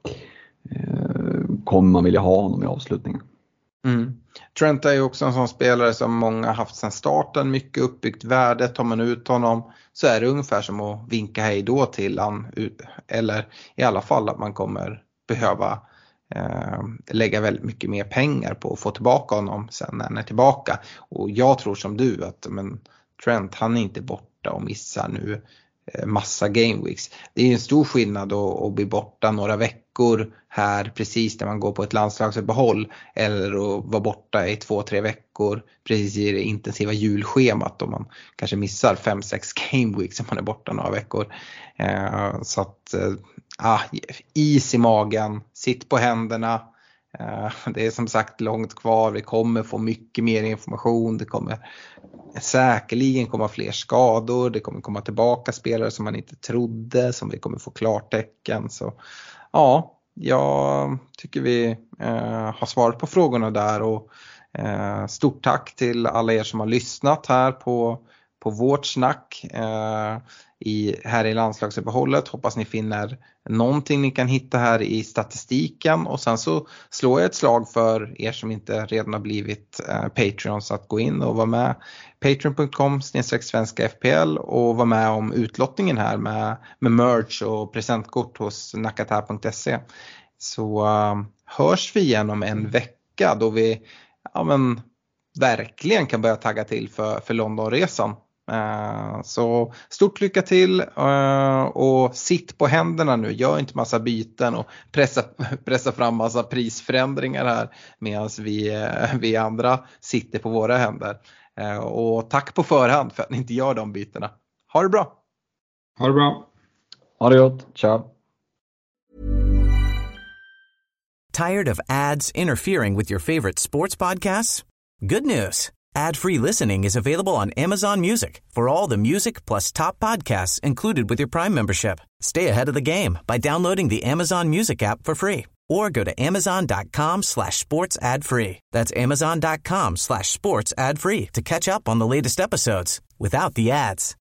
eh, kommer man vilja ha honom i avslutningen. Mm. Trent är ju också en sån spelare som många haft sedan starten. Mycket uppbyggt värde. Tar man ut honom så är det ungefär som att vinka hej då till han. Eller i alla fall att man kommer behöva eh, lägga väldigt mycket mer pengar på att få tillbaka honom sen när han är tillbaka. Och jag tror som du att men, Trent, han är inte borta och missar nu eh, massa game weeks. Det är en stor skillnad att, att bli borta några veckor här precis när man går på ett landslagsuppehåll, eller att vara borta i två, tre veckor precis i det intensiva julschemat, om man kanske missar fem, sex game weeks om man är borta några veckor. Eh, så att eh, ah, is i magen, sitt på händerna. Eh, det är som sagt långt kvar, vi kommer få mycket mer information, det kommer säkerligen komma fler skador, det kommer komma tillbaka spelare som man inte trodde, som vi kommer få klartecken. Så ja, jag tycker vi eh, har svarat på frågorna där, och eh, stort tack till alla er som har lyssnat här på, på vårt snack eh, i, här i landslagsuppehållet. Hoppas ni finner någonting ni kan hitta här i statistiken, och sen så slår jag ett slag för er som inte redan har blivit eh, Patreons att gå in och vara med. patreon punkt com snedstreck svenska F P L och vara med om utlottningen här med, med merch och presentkort hos nakata punkt se. Så uh, hörs vi igen om en vecka då vi ja, men, verkligen kan börja tagga till för, för Londonresan. Uh, så stort lycka till uh, och sitt på händerna nu, gör inte massa byten och pressa, pressa fram massa prisförändringar här medan vi, uh, vi andra sitter på våra händer. Uh, och tack på förhand för att ni inte gör de bytena. Ha det bra! Ha det bra! Ha det gott, ciao! Tired of ads interfering with your favorite sports podcasts? Good news! Ad-free listening is available on Amazon Music for all the music plus top podcasts included with your Prime membership. Stay ahead of the game by downloading the Amazon Music app for free or go to amazon.com slash sports ad free. That's amazon.com slash sports ad free to catch up on the latest episodes without the ads.